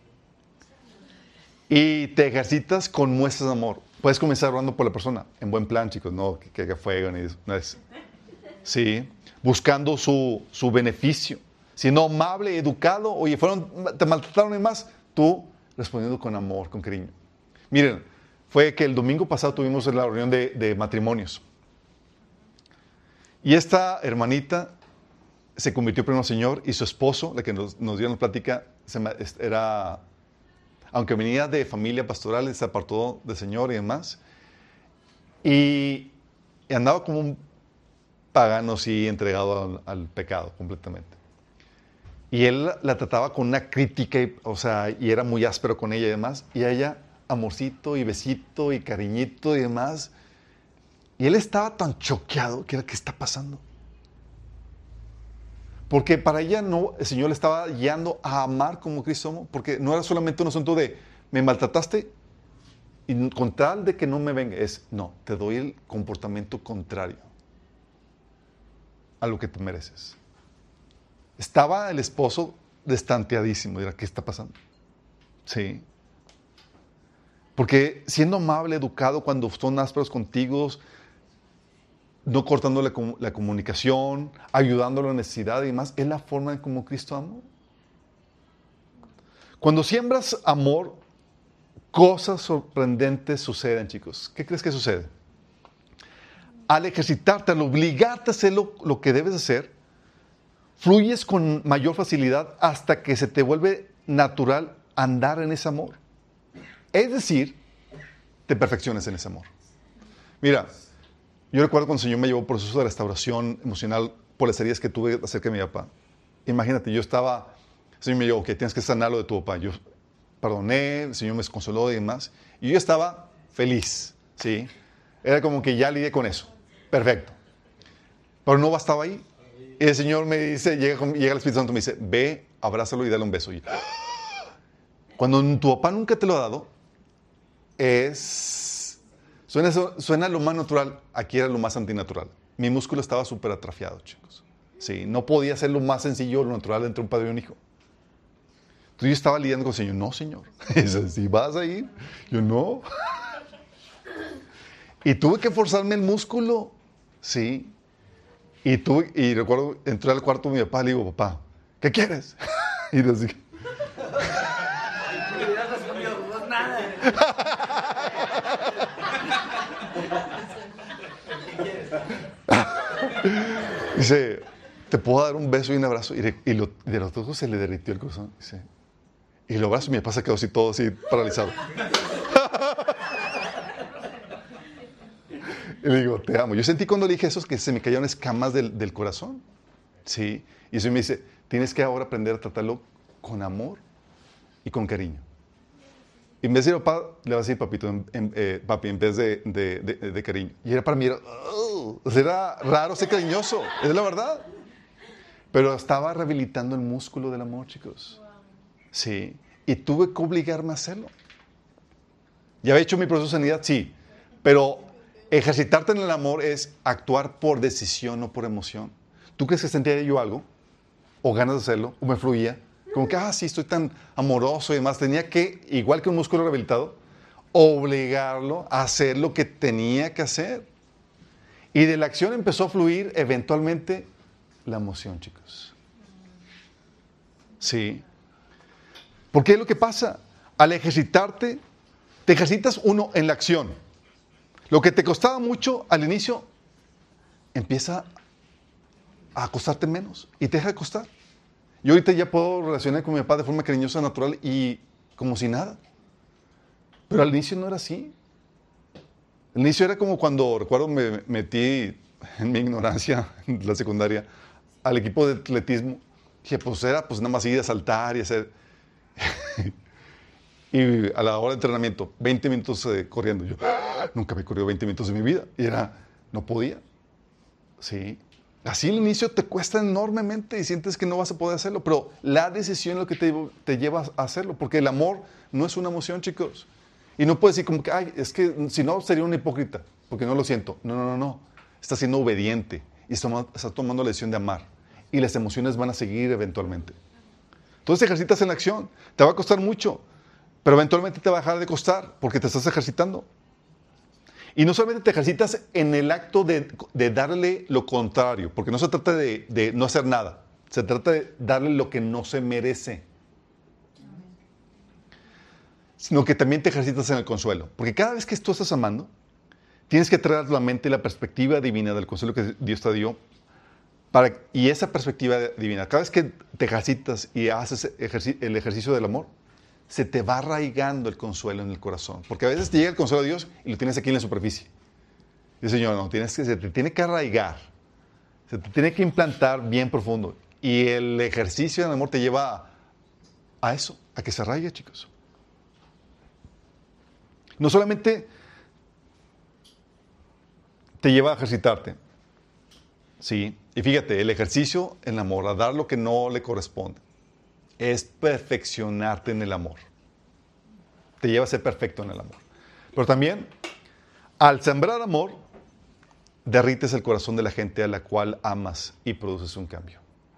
Y te ejercitas con muestras de amor. Puedes comenzar hablando por la persona, en buen plan, chicos, no que, que, que fueguen y no es. Sí, buscando su, su beneficio. Siendo amable, educado, oye, fueron, te maltrataron y más, tú respondiendo con amor, con cariño. Miren, fue que el domingo pasado tuvimos la reunión de, de matrimonios. Y esta hermanita se convirtió primero al Señor y su esposo, la que nos, nos dio la plática, se, era, aunque venía de familia pastoral, se apartó del Señor y demás. Y, y andaba como un pagano, sí, entregado al, al pecado completamente. Y él la trataba con una crítica, y, o sea, y era muy áspero con ella y demás. Y ella, amorcito y besito y cariñito y demás. Y él estaba tan choqueado que era, ¿qué está pasando? Porque para ella no, el Señor le estaba guiando a amar como Cristo amó. Porque no era solamente un asunto de, me maltrataste y con tal de que no me venga. Es, no, te doy el comportamiento contrario a lo que te mereces. Estaba el esposo destanteadísimo. Dirá, ¿qué está pasando? Sí. Porque siendo amable, educado, cuando son ásperos contigo, no cortando la, la comunicación, ayudándolo en necesidad y demás, es la forma en como Cristo amó. Cuando siembras amor, cosas sorprendentes suceden, chicos. ¿Qué crees que sucede? Al ejercitarte, al obligarte a hacer lo, lo que debes hacer, fluyes con mayor facilidad hasta que se te vuelve natural andar en ese amor. Es decir, te perfeccionas en ese amor. Mira, yo recuerdo cuando el Señor me llevó por proceso de restauración emocional por las heridas que tuve acerca de mi papá. Imagínate, yo estaba, el Señor me dijo, ok, tienes que sanar lo de tu papá. Yo perdoné, el Señor me consoló y demás. Y yo estaba feliz, ¿sí? Era como que ya lidié con eso. Perfecto. Pero no bastaba ahí. Y el Señor me dice, llega, llega el Espíritu Santo y me dice, ve, abrázalo y dale un beso. Y, cuando tu papá nunca te lo ha dado, es... Suena, suena lo más natural, aquí era lo más antinatural. Mi músculo estaba súper atrofiado, chicos. Sí, no podía ser lo más sencillo, lo natural entre un padre y un hijo. Entonces yo estaba lidiando con el Señor, no, Señor. Y dice, ¿sí vas a ir? Yo, no. Y tuve que forzarme el músculo, sí. Y, tuve, y recuerdo, entré al cuarto de mi papá y le digo, papá, ¿qué quieres? Y así. Y hubieras respondido, pues nada. Dice, ¿te puedo dar un beso y un abrazo? Y, de, y lo, de los ojos se le derritió el corazón. Dice, y lo abrazo y mi papá se quedó así todo así paralizado. Y le digo, te amo. Yo sentí cuando le dije eso que se me cayeron escamas del, del corazón. Sí. Y eso me dice, tienes que ahora aprender a tratarlo con amor y con cariño. Y en vez de decir papá, le vas a decir papito, en, en, eh, papi, en vez de, de, de, de cariño. Y era para mí, era, oh, era raro ser cariñoso, es la verdad. Pero estaba rehabilitando el músculo del amor, chicos. Sí. Y tuve que obligarme a hacerlo. ¿Ya había hecho mi proceso de sanidad? Sí. Pero ejercitarte en el amor es actuar por decisión, no por emoción. ¿Tú crees que sentía yo algo? ¿O ganas de hacerlo? ¿O me fluía? Como que, ah, sí, estoy tan amoroso y demás. Tenía que, igual que un músculo rehabilitado, obligarlo a hacer lo que tenía que hacer. Y de la acción empezó a fluir eventualmente la emoción, chicos. Sí. Porque es lo que pasa. Al ejercitarte, te ejercitas uno en la acción. Lo que te costaba mucho al inicio, empieza a costarte menos y te deja de costar. Yo ahorita ya puedo relacionar con mi papá de forma cariñosa, natural y como si nada. Pero al inicio no era así. Al inicio era como cuando, recuerdo, me metí en mi ignorancia en la secundaria al equipo de atletismo. Dije, pues era pues nada más ir a saltar y hacer... y a la hora de entrenamiento, veinte minutos eh, corriendo. Yo nunca me he corrido veinte minutos de mi vida. Y era, no podía. Sí. Así al inicio te cuesta enormemente y sientes que no vas a poder hacerlo, pero la decisión es lo que te, te lleva a hacerlo, porque el amor no es una emoción, chicos. Y no puedes decir como que, ay, es que si no sería una hipócrita, porque no lo siento. No, no, no, no. Estás siendo obediente y estás tomando la decisión de amar. Y las emociones van a seguir eventualmente. Entonces te ejercitas en la acción. Te va a costar mucho, pero eventualmente te va a dejar de costar porque te estás ejercitando. Y no solamente te ejercitas en el acto de, de darle lo contrario, porque no se trata de, de no hacer nada, se trata de darle lo que no se merece. Sino que también te ejercitas en el consuelo, porque cada vez que tú estás amando, tienes que traer a la mente la perspectiva divina del consuelo que Dios te dio, para, y esa perspectiva divina, cada vez que te ejercitas y haces ejerci- el ejercicio del amor, se te va arraigando el consuelo en el corazón. Porque a veces te llega el consuelo de Dios y lo tienes aquí en la superficie. Y el Señor, no, tienes que, se te tiene que arraigar. Se te tiene que implantar bien profundo. Y el ejercicio del amor te lleva a, a eso, a que se arraigue, chicos. No solamente te lleva a ejercitarte. Sí. Y fíjate, el ejercicio en el amor, a dar lo que no le corresponde, es perfeccionarte en el amor. Te lleva a ser perfecto en el amor. Pero también, al sembrar amor, derrites el corazón de la gente a la cual amas y produces un cambio.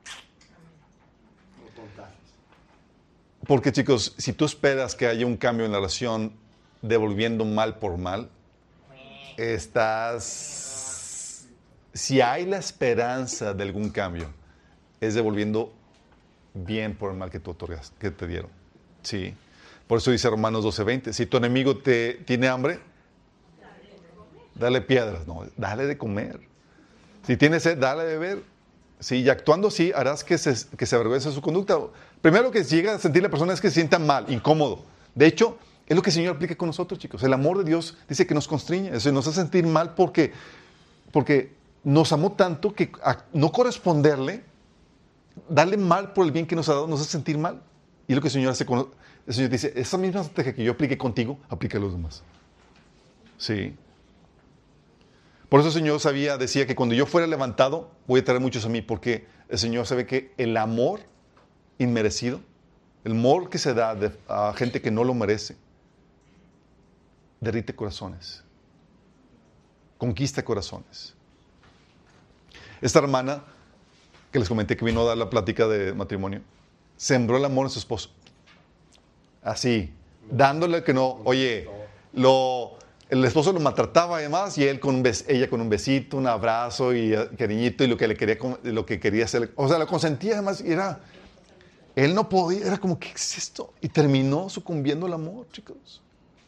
Porque, chicos, si tú esperas que haya un cambio en la relación devolviendo mal por mal, estás... Si hay la esperanza de algún cambio, es devolviendo bien por el mal que tú otorgas, que te dieron. Sí. Por eso dice Romanos doce veinte, si tu enemigo te tiene hambre, dale piedras, no, dale de comer. Si tienes sed, dale de beber. Sí, y actuando así harás que se, que se avergüence su conducta. Primero lo que llega a sentir la persona es que se sienta mal, incómodo. De hecho, es lo que el Señor aplica con nosotros, chicos. El amor de Dios dice que nos constriñe, eso nos hace sentir mal porque, porque nos amó tanto que a no corresponderle, darle mal por el bien que nos ha dado, nos hace sentir mal. Y es lo que el Señor hace con... El Señor dice, esa misma estrategia que yo apliqué contigo, aplica a los demás. Sí. Por eso el Señor sabía, decía que cuando yo fuera levantado, voy a traer muchos a mí, porque el Señor sabe que el amor inmerecido, el amor que se da de, a gente que no lo merece, derrite corazones, conquista corazones. Esta hermana, que les comenté que vino a dar la plática de matrimonio, sembró el amor en su esposo. Así, dándole que no, oye, lo, el esposo lo maltrataba además y él con un bes, ella con un besito, un abrazo y uh, cariñito y lo que le quería, lo que quería hacer, o sea, lo consentía además y era, él no podía, era como, ¿qué es esto? Y terminó sucumbiendo al amor, chicos.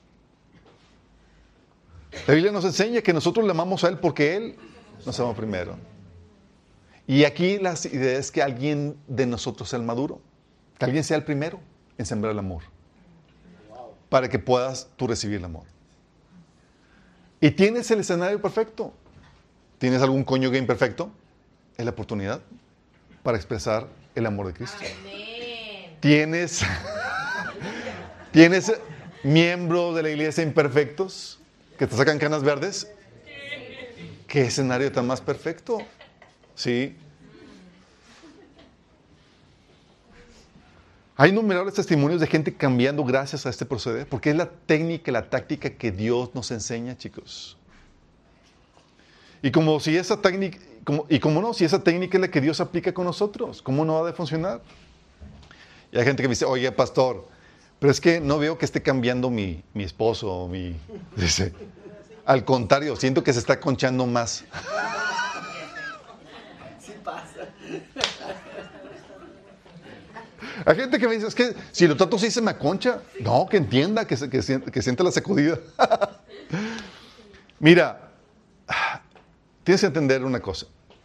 La Biblia nos enseña que nosotros le amamos a él porque él nos ama primero. Y aquí la idea es que alguien de nosotros sea el maduro, que alguien sea el primero en sembrar el amor, para que puedas tú recibir el amor. Y tienes el escenario perfecto. ¿Tienes algún cónyuge imperfecto? Es la oportunidad para expresar el amor de Cristo. Amén. ¿Tienes, ¿Tienes miembros de la iglesia imperfectos que te sacan canas verdes? ¿Qué escenario tan más perfecto? ¿Sí? Hay innumerables testimonios de gente cambiando gracias a este proceder, porque es la técnica, la táctica que Dios nos enseña, chicos. Y como si esa técnica, como, y como no, si esa técnica es la que Dios aplica con nosotros, ¿cómo no ha de funcionar? Y hay gente que me dice, oye, pastor, pero es que no veo que esté cambiando mi, mi esposo o mi... Dice, al contrario, siento que se está conchando más. Sí pasa. Hay gente que me dice, es que si lo trato así se me aconcha. No, que entienda, que, se, que, siente, que siente la sacudida. Mira, tienes que entender una cosa.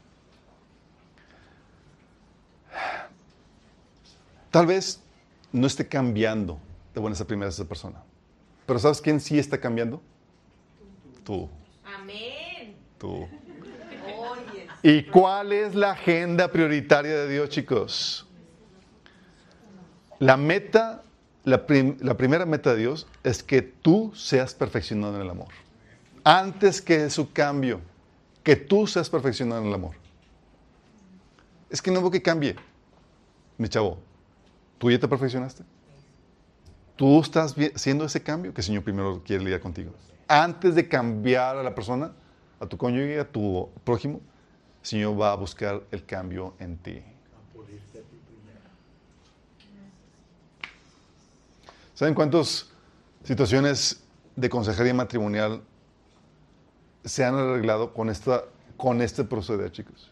Tal vez no esté cambiando de buenas a primeras esa persona. Pero ¿sabes quién sí está cambiando? Tú. Amén. Tú. Oye. ¿Y cuál es la agenda prioritaria de Dios, chicos? La meta, la, prim, la primera meta de Dios es que tú seas perfeccionado en el amor. Antes que su cambio, que tú seas perfeccionado en el amor. Es que no veo que cambie. Mi chavo, ¿tú ya te perfeccionaste? ¿Tú estás haciendo ese cambio que el Señor primero quiere lidiar contigo? Antes de cambiar a la persona, a tu cónyuge, a tu prójimo, el Señor va a buscar el cambio en ti. ¿Saben cuántas situaciones de consejería matrimonial se han arreglado con, esta, con este proceder, chicos?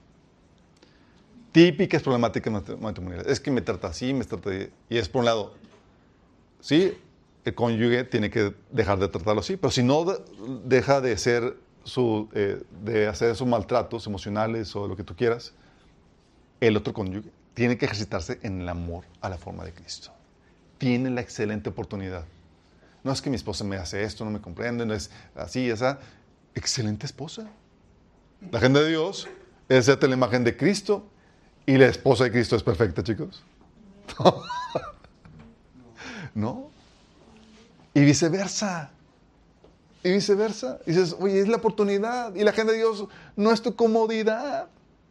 Típicas problemáticas matrimoniales. Es que me trata así, me trata de... Y es por un lado, sí, el cónyuge tiene que dejar de tratarlo así, pero si no de, deja de, ser su, eh, de hacer esos maltratos emocionales o lo que tú quieras, el otro cónyuge tiene que ejercitarse en el amor a la forma de Cristo. Tiene la excelente oportunidad. No es que mi esposa me hace esto, no me comprende, no es así, esa excelente esposa. La agenda de Dios es hacerte la imagen de Cristo y la esposa de Cristo es perfecta, chicos. ¿No? Y viceversa. Y viceversa. Y dices, oye, es la oportunidad. Y la agenda de Dios no es tu comodidad.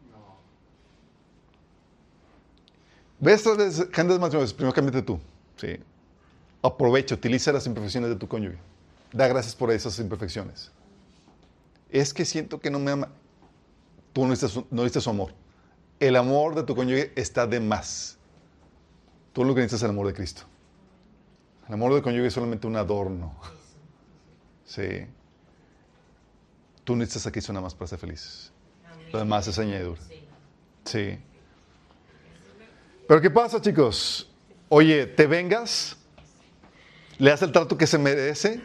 ¿Ves las agendas matrimoniales? Primero cámbiate tú. Sí. Aprovecha, utiliza las imperfecciones de tu cónyuge. Da gracias por esas imperfecciones. Es que siento que no me ama. Tú no necesitas, no necesitas su amor. El amor de tu cónyuge está de más. Tú lo que necesitas es el amor de Cristo. El amor del cónyuge es solamente un adorno. Sí. Tú necesitas a Cristo nada más para ser feliz. Lo demás es añadidura. Sí. Pero ¿qué pasa, chicos? Oye, ¿te vengas? ¿Le das el trato que se merece?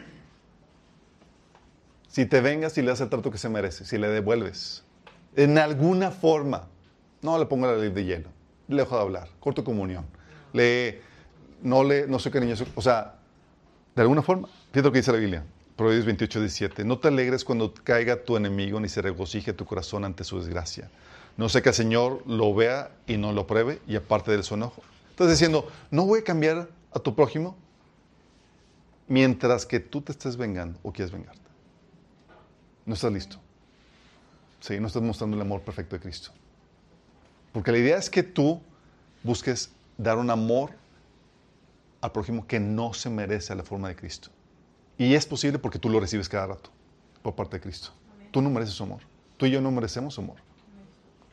Si te vengas y le das el trato que se merece, si le devuelves, en alguna forma, no le pongo la ley de hielo, le dejo de hablar, corto comunión, le, no, le, no soy cariñoso, o sea, de alguna forma, fíjate lo que dice la Biblia, Proverbios veintiocho, diecisiete, no te alegres cuando caiga tu enemigo, ni se regocije tu corazón ante su desgracia. No sé que el Señor lo vea y no lo pruebe, y aparte de su enojo. Estás diciendo, no voy a cambiar a tu prójimo mientras que tú te estés vengando o quieres vengarte. No estás listo. Sí, no estás mostrando el amor perfecto de Cristo. Porque la idea es que tú busques dar un amor al prójimo que no se merece a la forma de Cristo. Y es posible porque tú lo recibes cada rato por parte de Cristo. Amén. Tú no mereces su amor. Tú y yo no merecemos su amor. Amén.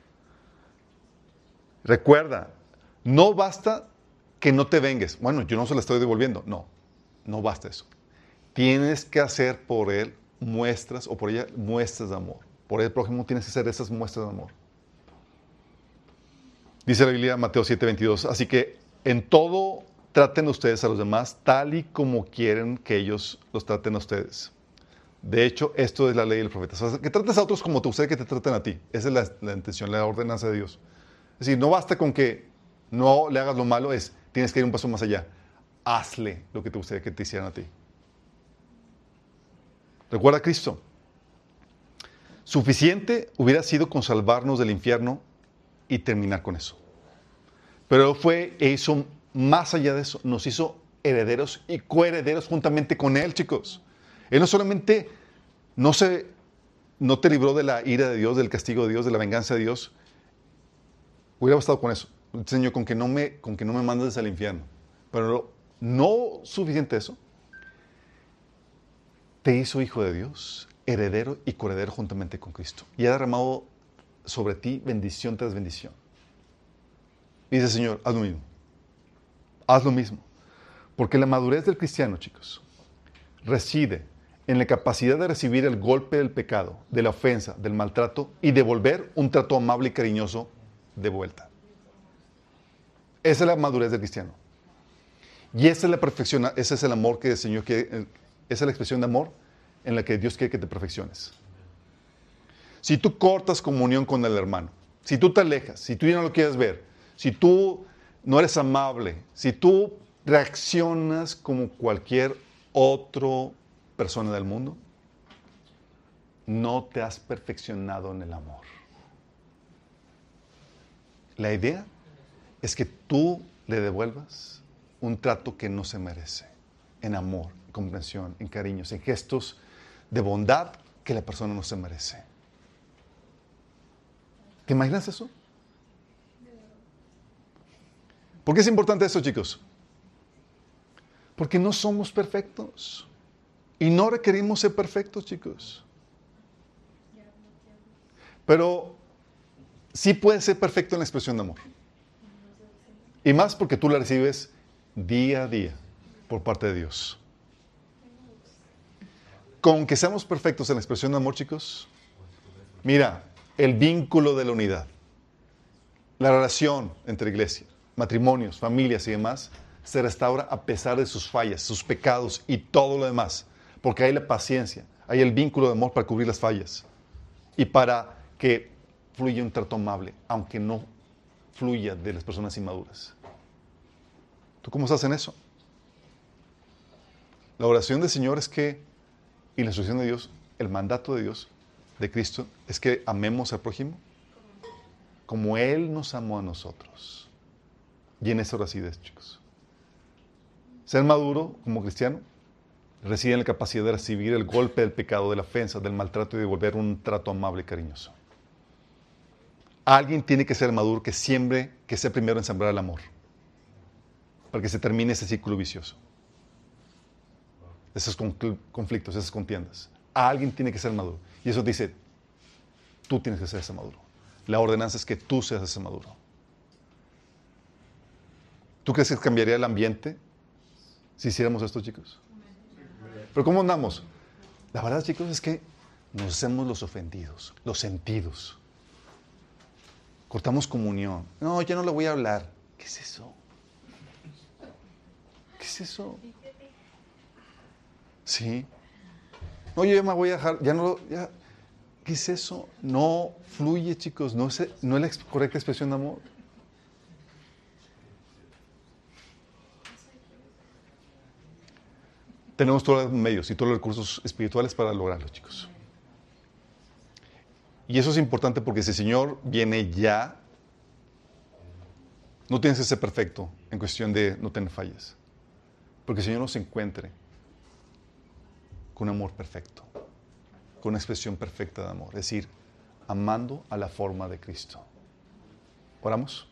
Recuerda, no basta que no te vengues. Bueno, yo no se la estoy devolviendo. No, no basta eso. Tienes que hacer por él muestras, o por ella muestras de amor. Por el prójimo tienes que hacer esas muestras de amor. Dice la Biblia, Mateo siete, veintidós, así que en todo traten ustedes a los demás tal y como quieren que ellos los traten a ustedes. De hecho, esto es la ley del profeta. O sea, que trates a otros como te gustaría que te traten a ti. Esa es la, la intención, la ordenanza de Dios. Es decir, no basta con que no le hagas lo malo, es, tienes que ir un paso más allá. Hazle lo que te gustaría que te hicieran a ti. Recuerda a Cristo. Suficiente hubiera sido con salvarnos del infierno y terminar con eso. Pero fue e hizo más allá de eso. Nos hizo herederos y coherederos juntamente con Él, chicos. Él no solamente no, se, no te libró de la ira de Dios, del castigo de Dios, de la venganza de Dios. Hubiera bastado con eso. Señor, con que no me, con que no me mandes al infierno. Pero no, no suficiente eso. Te hizo hijo de Dios, heredero y coheredero juntamente con Cristo. Y ha derramado sobre ti bendición tras bendición. Y dice, Señor, haz lo mismo. Haz lo mismo. Porque la madurez del cristiano, chicos, reside en la capacidad de recibir el golpe del pecado, de la ofensa, del maltrato y devolver un trato amable y cariñoso de vuelta. Esa es la madurez del cristiano. Y esa es la perfección, ese es el amor que el Señor quiere, esa es la expresión de amor en la que Dios quiere que te perfecciones. Si tú cortas comunión con el hermano, si tú te alejas, si tú ya no lo quieres ver, si tú no eres amable, si tú reaccionas como cualquier otra persona del mundo, no te has perfeccionado en el amor. La idea es que tú le devuelvas un trato que no se merece, en amor, en comprensión, en cariños, en gestos de bondad que la persona no se merece. ¿Te imaginas eso? ¿Por qué es importante eso, chicos? Porque no somos perfectos. Y no requerimos ser perfectos, chicos. Pero sí puedes ser perfecto en la expresión de amor. Y más porque tú la recibes día a día por parte de Dios. Con que seamos perfectos en la expresión de amor, chicos, mira, el vínculo de la unidad, la relación entre iglesia, matrimonios, familias y demás, se restaura a pesar de sus fallas, sus pecados y todo lo demás. Porque hay la paciencia, hay el vínculo de amor para cubrir las fallas y para que fluya un trato amable, aunque no fluya de las personas inmaduras. ¿Tú cómo estás en eso? La oración del Señor es que, y la instrucción de Dios, el mandato de Dios, de Cristo, es que amemos al prójimo como Él nos amó a nosotros. Y en eso reside, chicos. Ser maduro como cristiano reside en la capacidad de recibir el golpe del pecado, de la ofensa, del maltrato y devolver un trato amable y cariñoso. Alguien tiene que ser maduro que siembre, que sea primero en sembrar el amor, para que se termine ese círculo vicioso. Esos conflictos, esas contiendas. Alguien tiene que ser maduro. Y eso dice, tú tienes que ser ese maduro. La ordenanza es que tú seas ese maduro. ¿Tú crees que cambiaría el ambiente si hiciéramos esto, chicos? ¿Pero cómo andamos? La verdad, chicos, es que nos hacemos los ofendidos, los sentidos. Cortamos comunión. No, ya no le voy a hablar. ¿Qué es eso? ¿Qué es eso? Sí. No, yo ya me voy a dejar, ya no, ya. ¿Qué es eso? No fluye, chicos, no es, no es la ex- correcta expresión de amor. Tenemos todos los medios y todos los recursos espirituales para lograrlo, chicos. Y eso es importante porque si el Señor viene ya, no tienes que ser perfecto en cuestión de no tener fallas. Porque el Señor nos encuentre con un amor perfecto, con una expresión perfecta de amor. Es decir, amando a la forma de Cristo. ¿Oramos?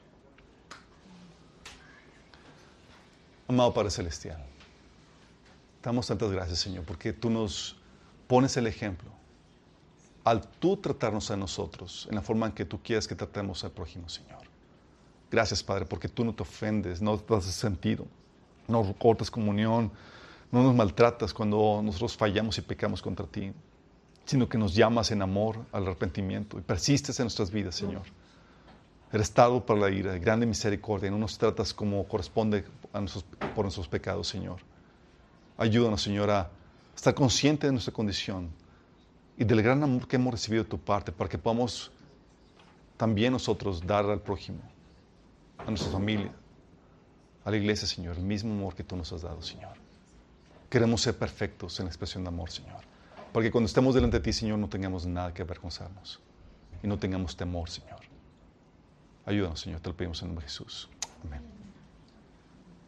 Amado Padre Celestial, te damos tantas gracias, Señor, porque tú nos pones el ejemplo al tú tratarnos a nosotros en la forma en que tú quieres que tratemos al prójimo, Señor. Gracias, Padre, porque tú no te ofendes, no te das sentido, no cortas comunión, no nos maltratas cuando nosotros fallamos y pecamos contra ti, sino que nos llamas en amor al arrepentimiento y persistes en nuestras vidas, Señor. Eres tardo para la ira, de grande misericordia, y no nos tratas como corresponde a nuestros, por nuestros pecados, Señor. Ayúdanos, Señor, a estar consciente de nuestra condición y del gran amor que hemos recibido de tu parte, para que podamos también nosotros dar al prójimo, a nuestra familia, a la iglesia, Señor, el mismo amor que tú nos has dado, Señor. Queremos ser perfectos en la expresión de amor, Señor. Para que cuando estemos delante de ti, Señor, no tengamos nada que avergonzarnos. Y no tengamos temor, Señor. Ayúdanos, Señor, te lo pedimos en el nombre de Jesús. Amén.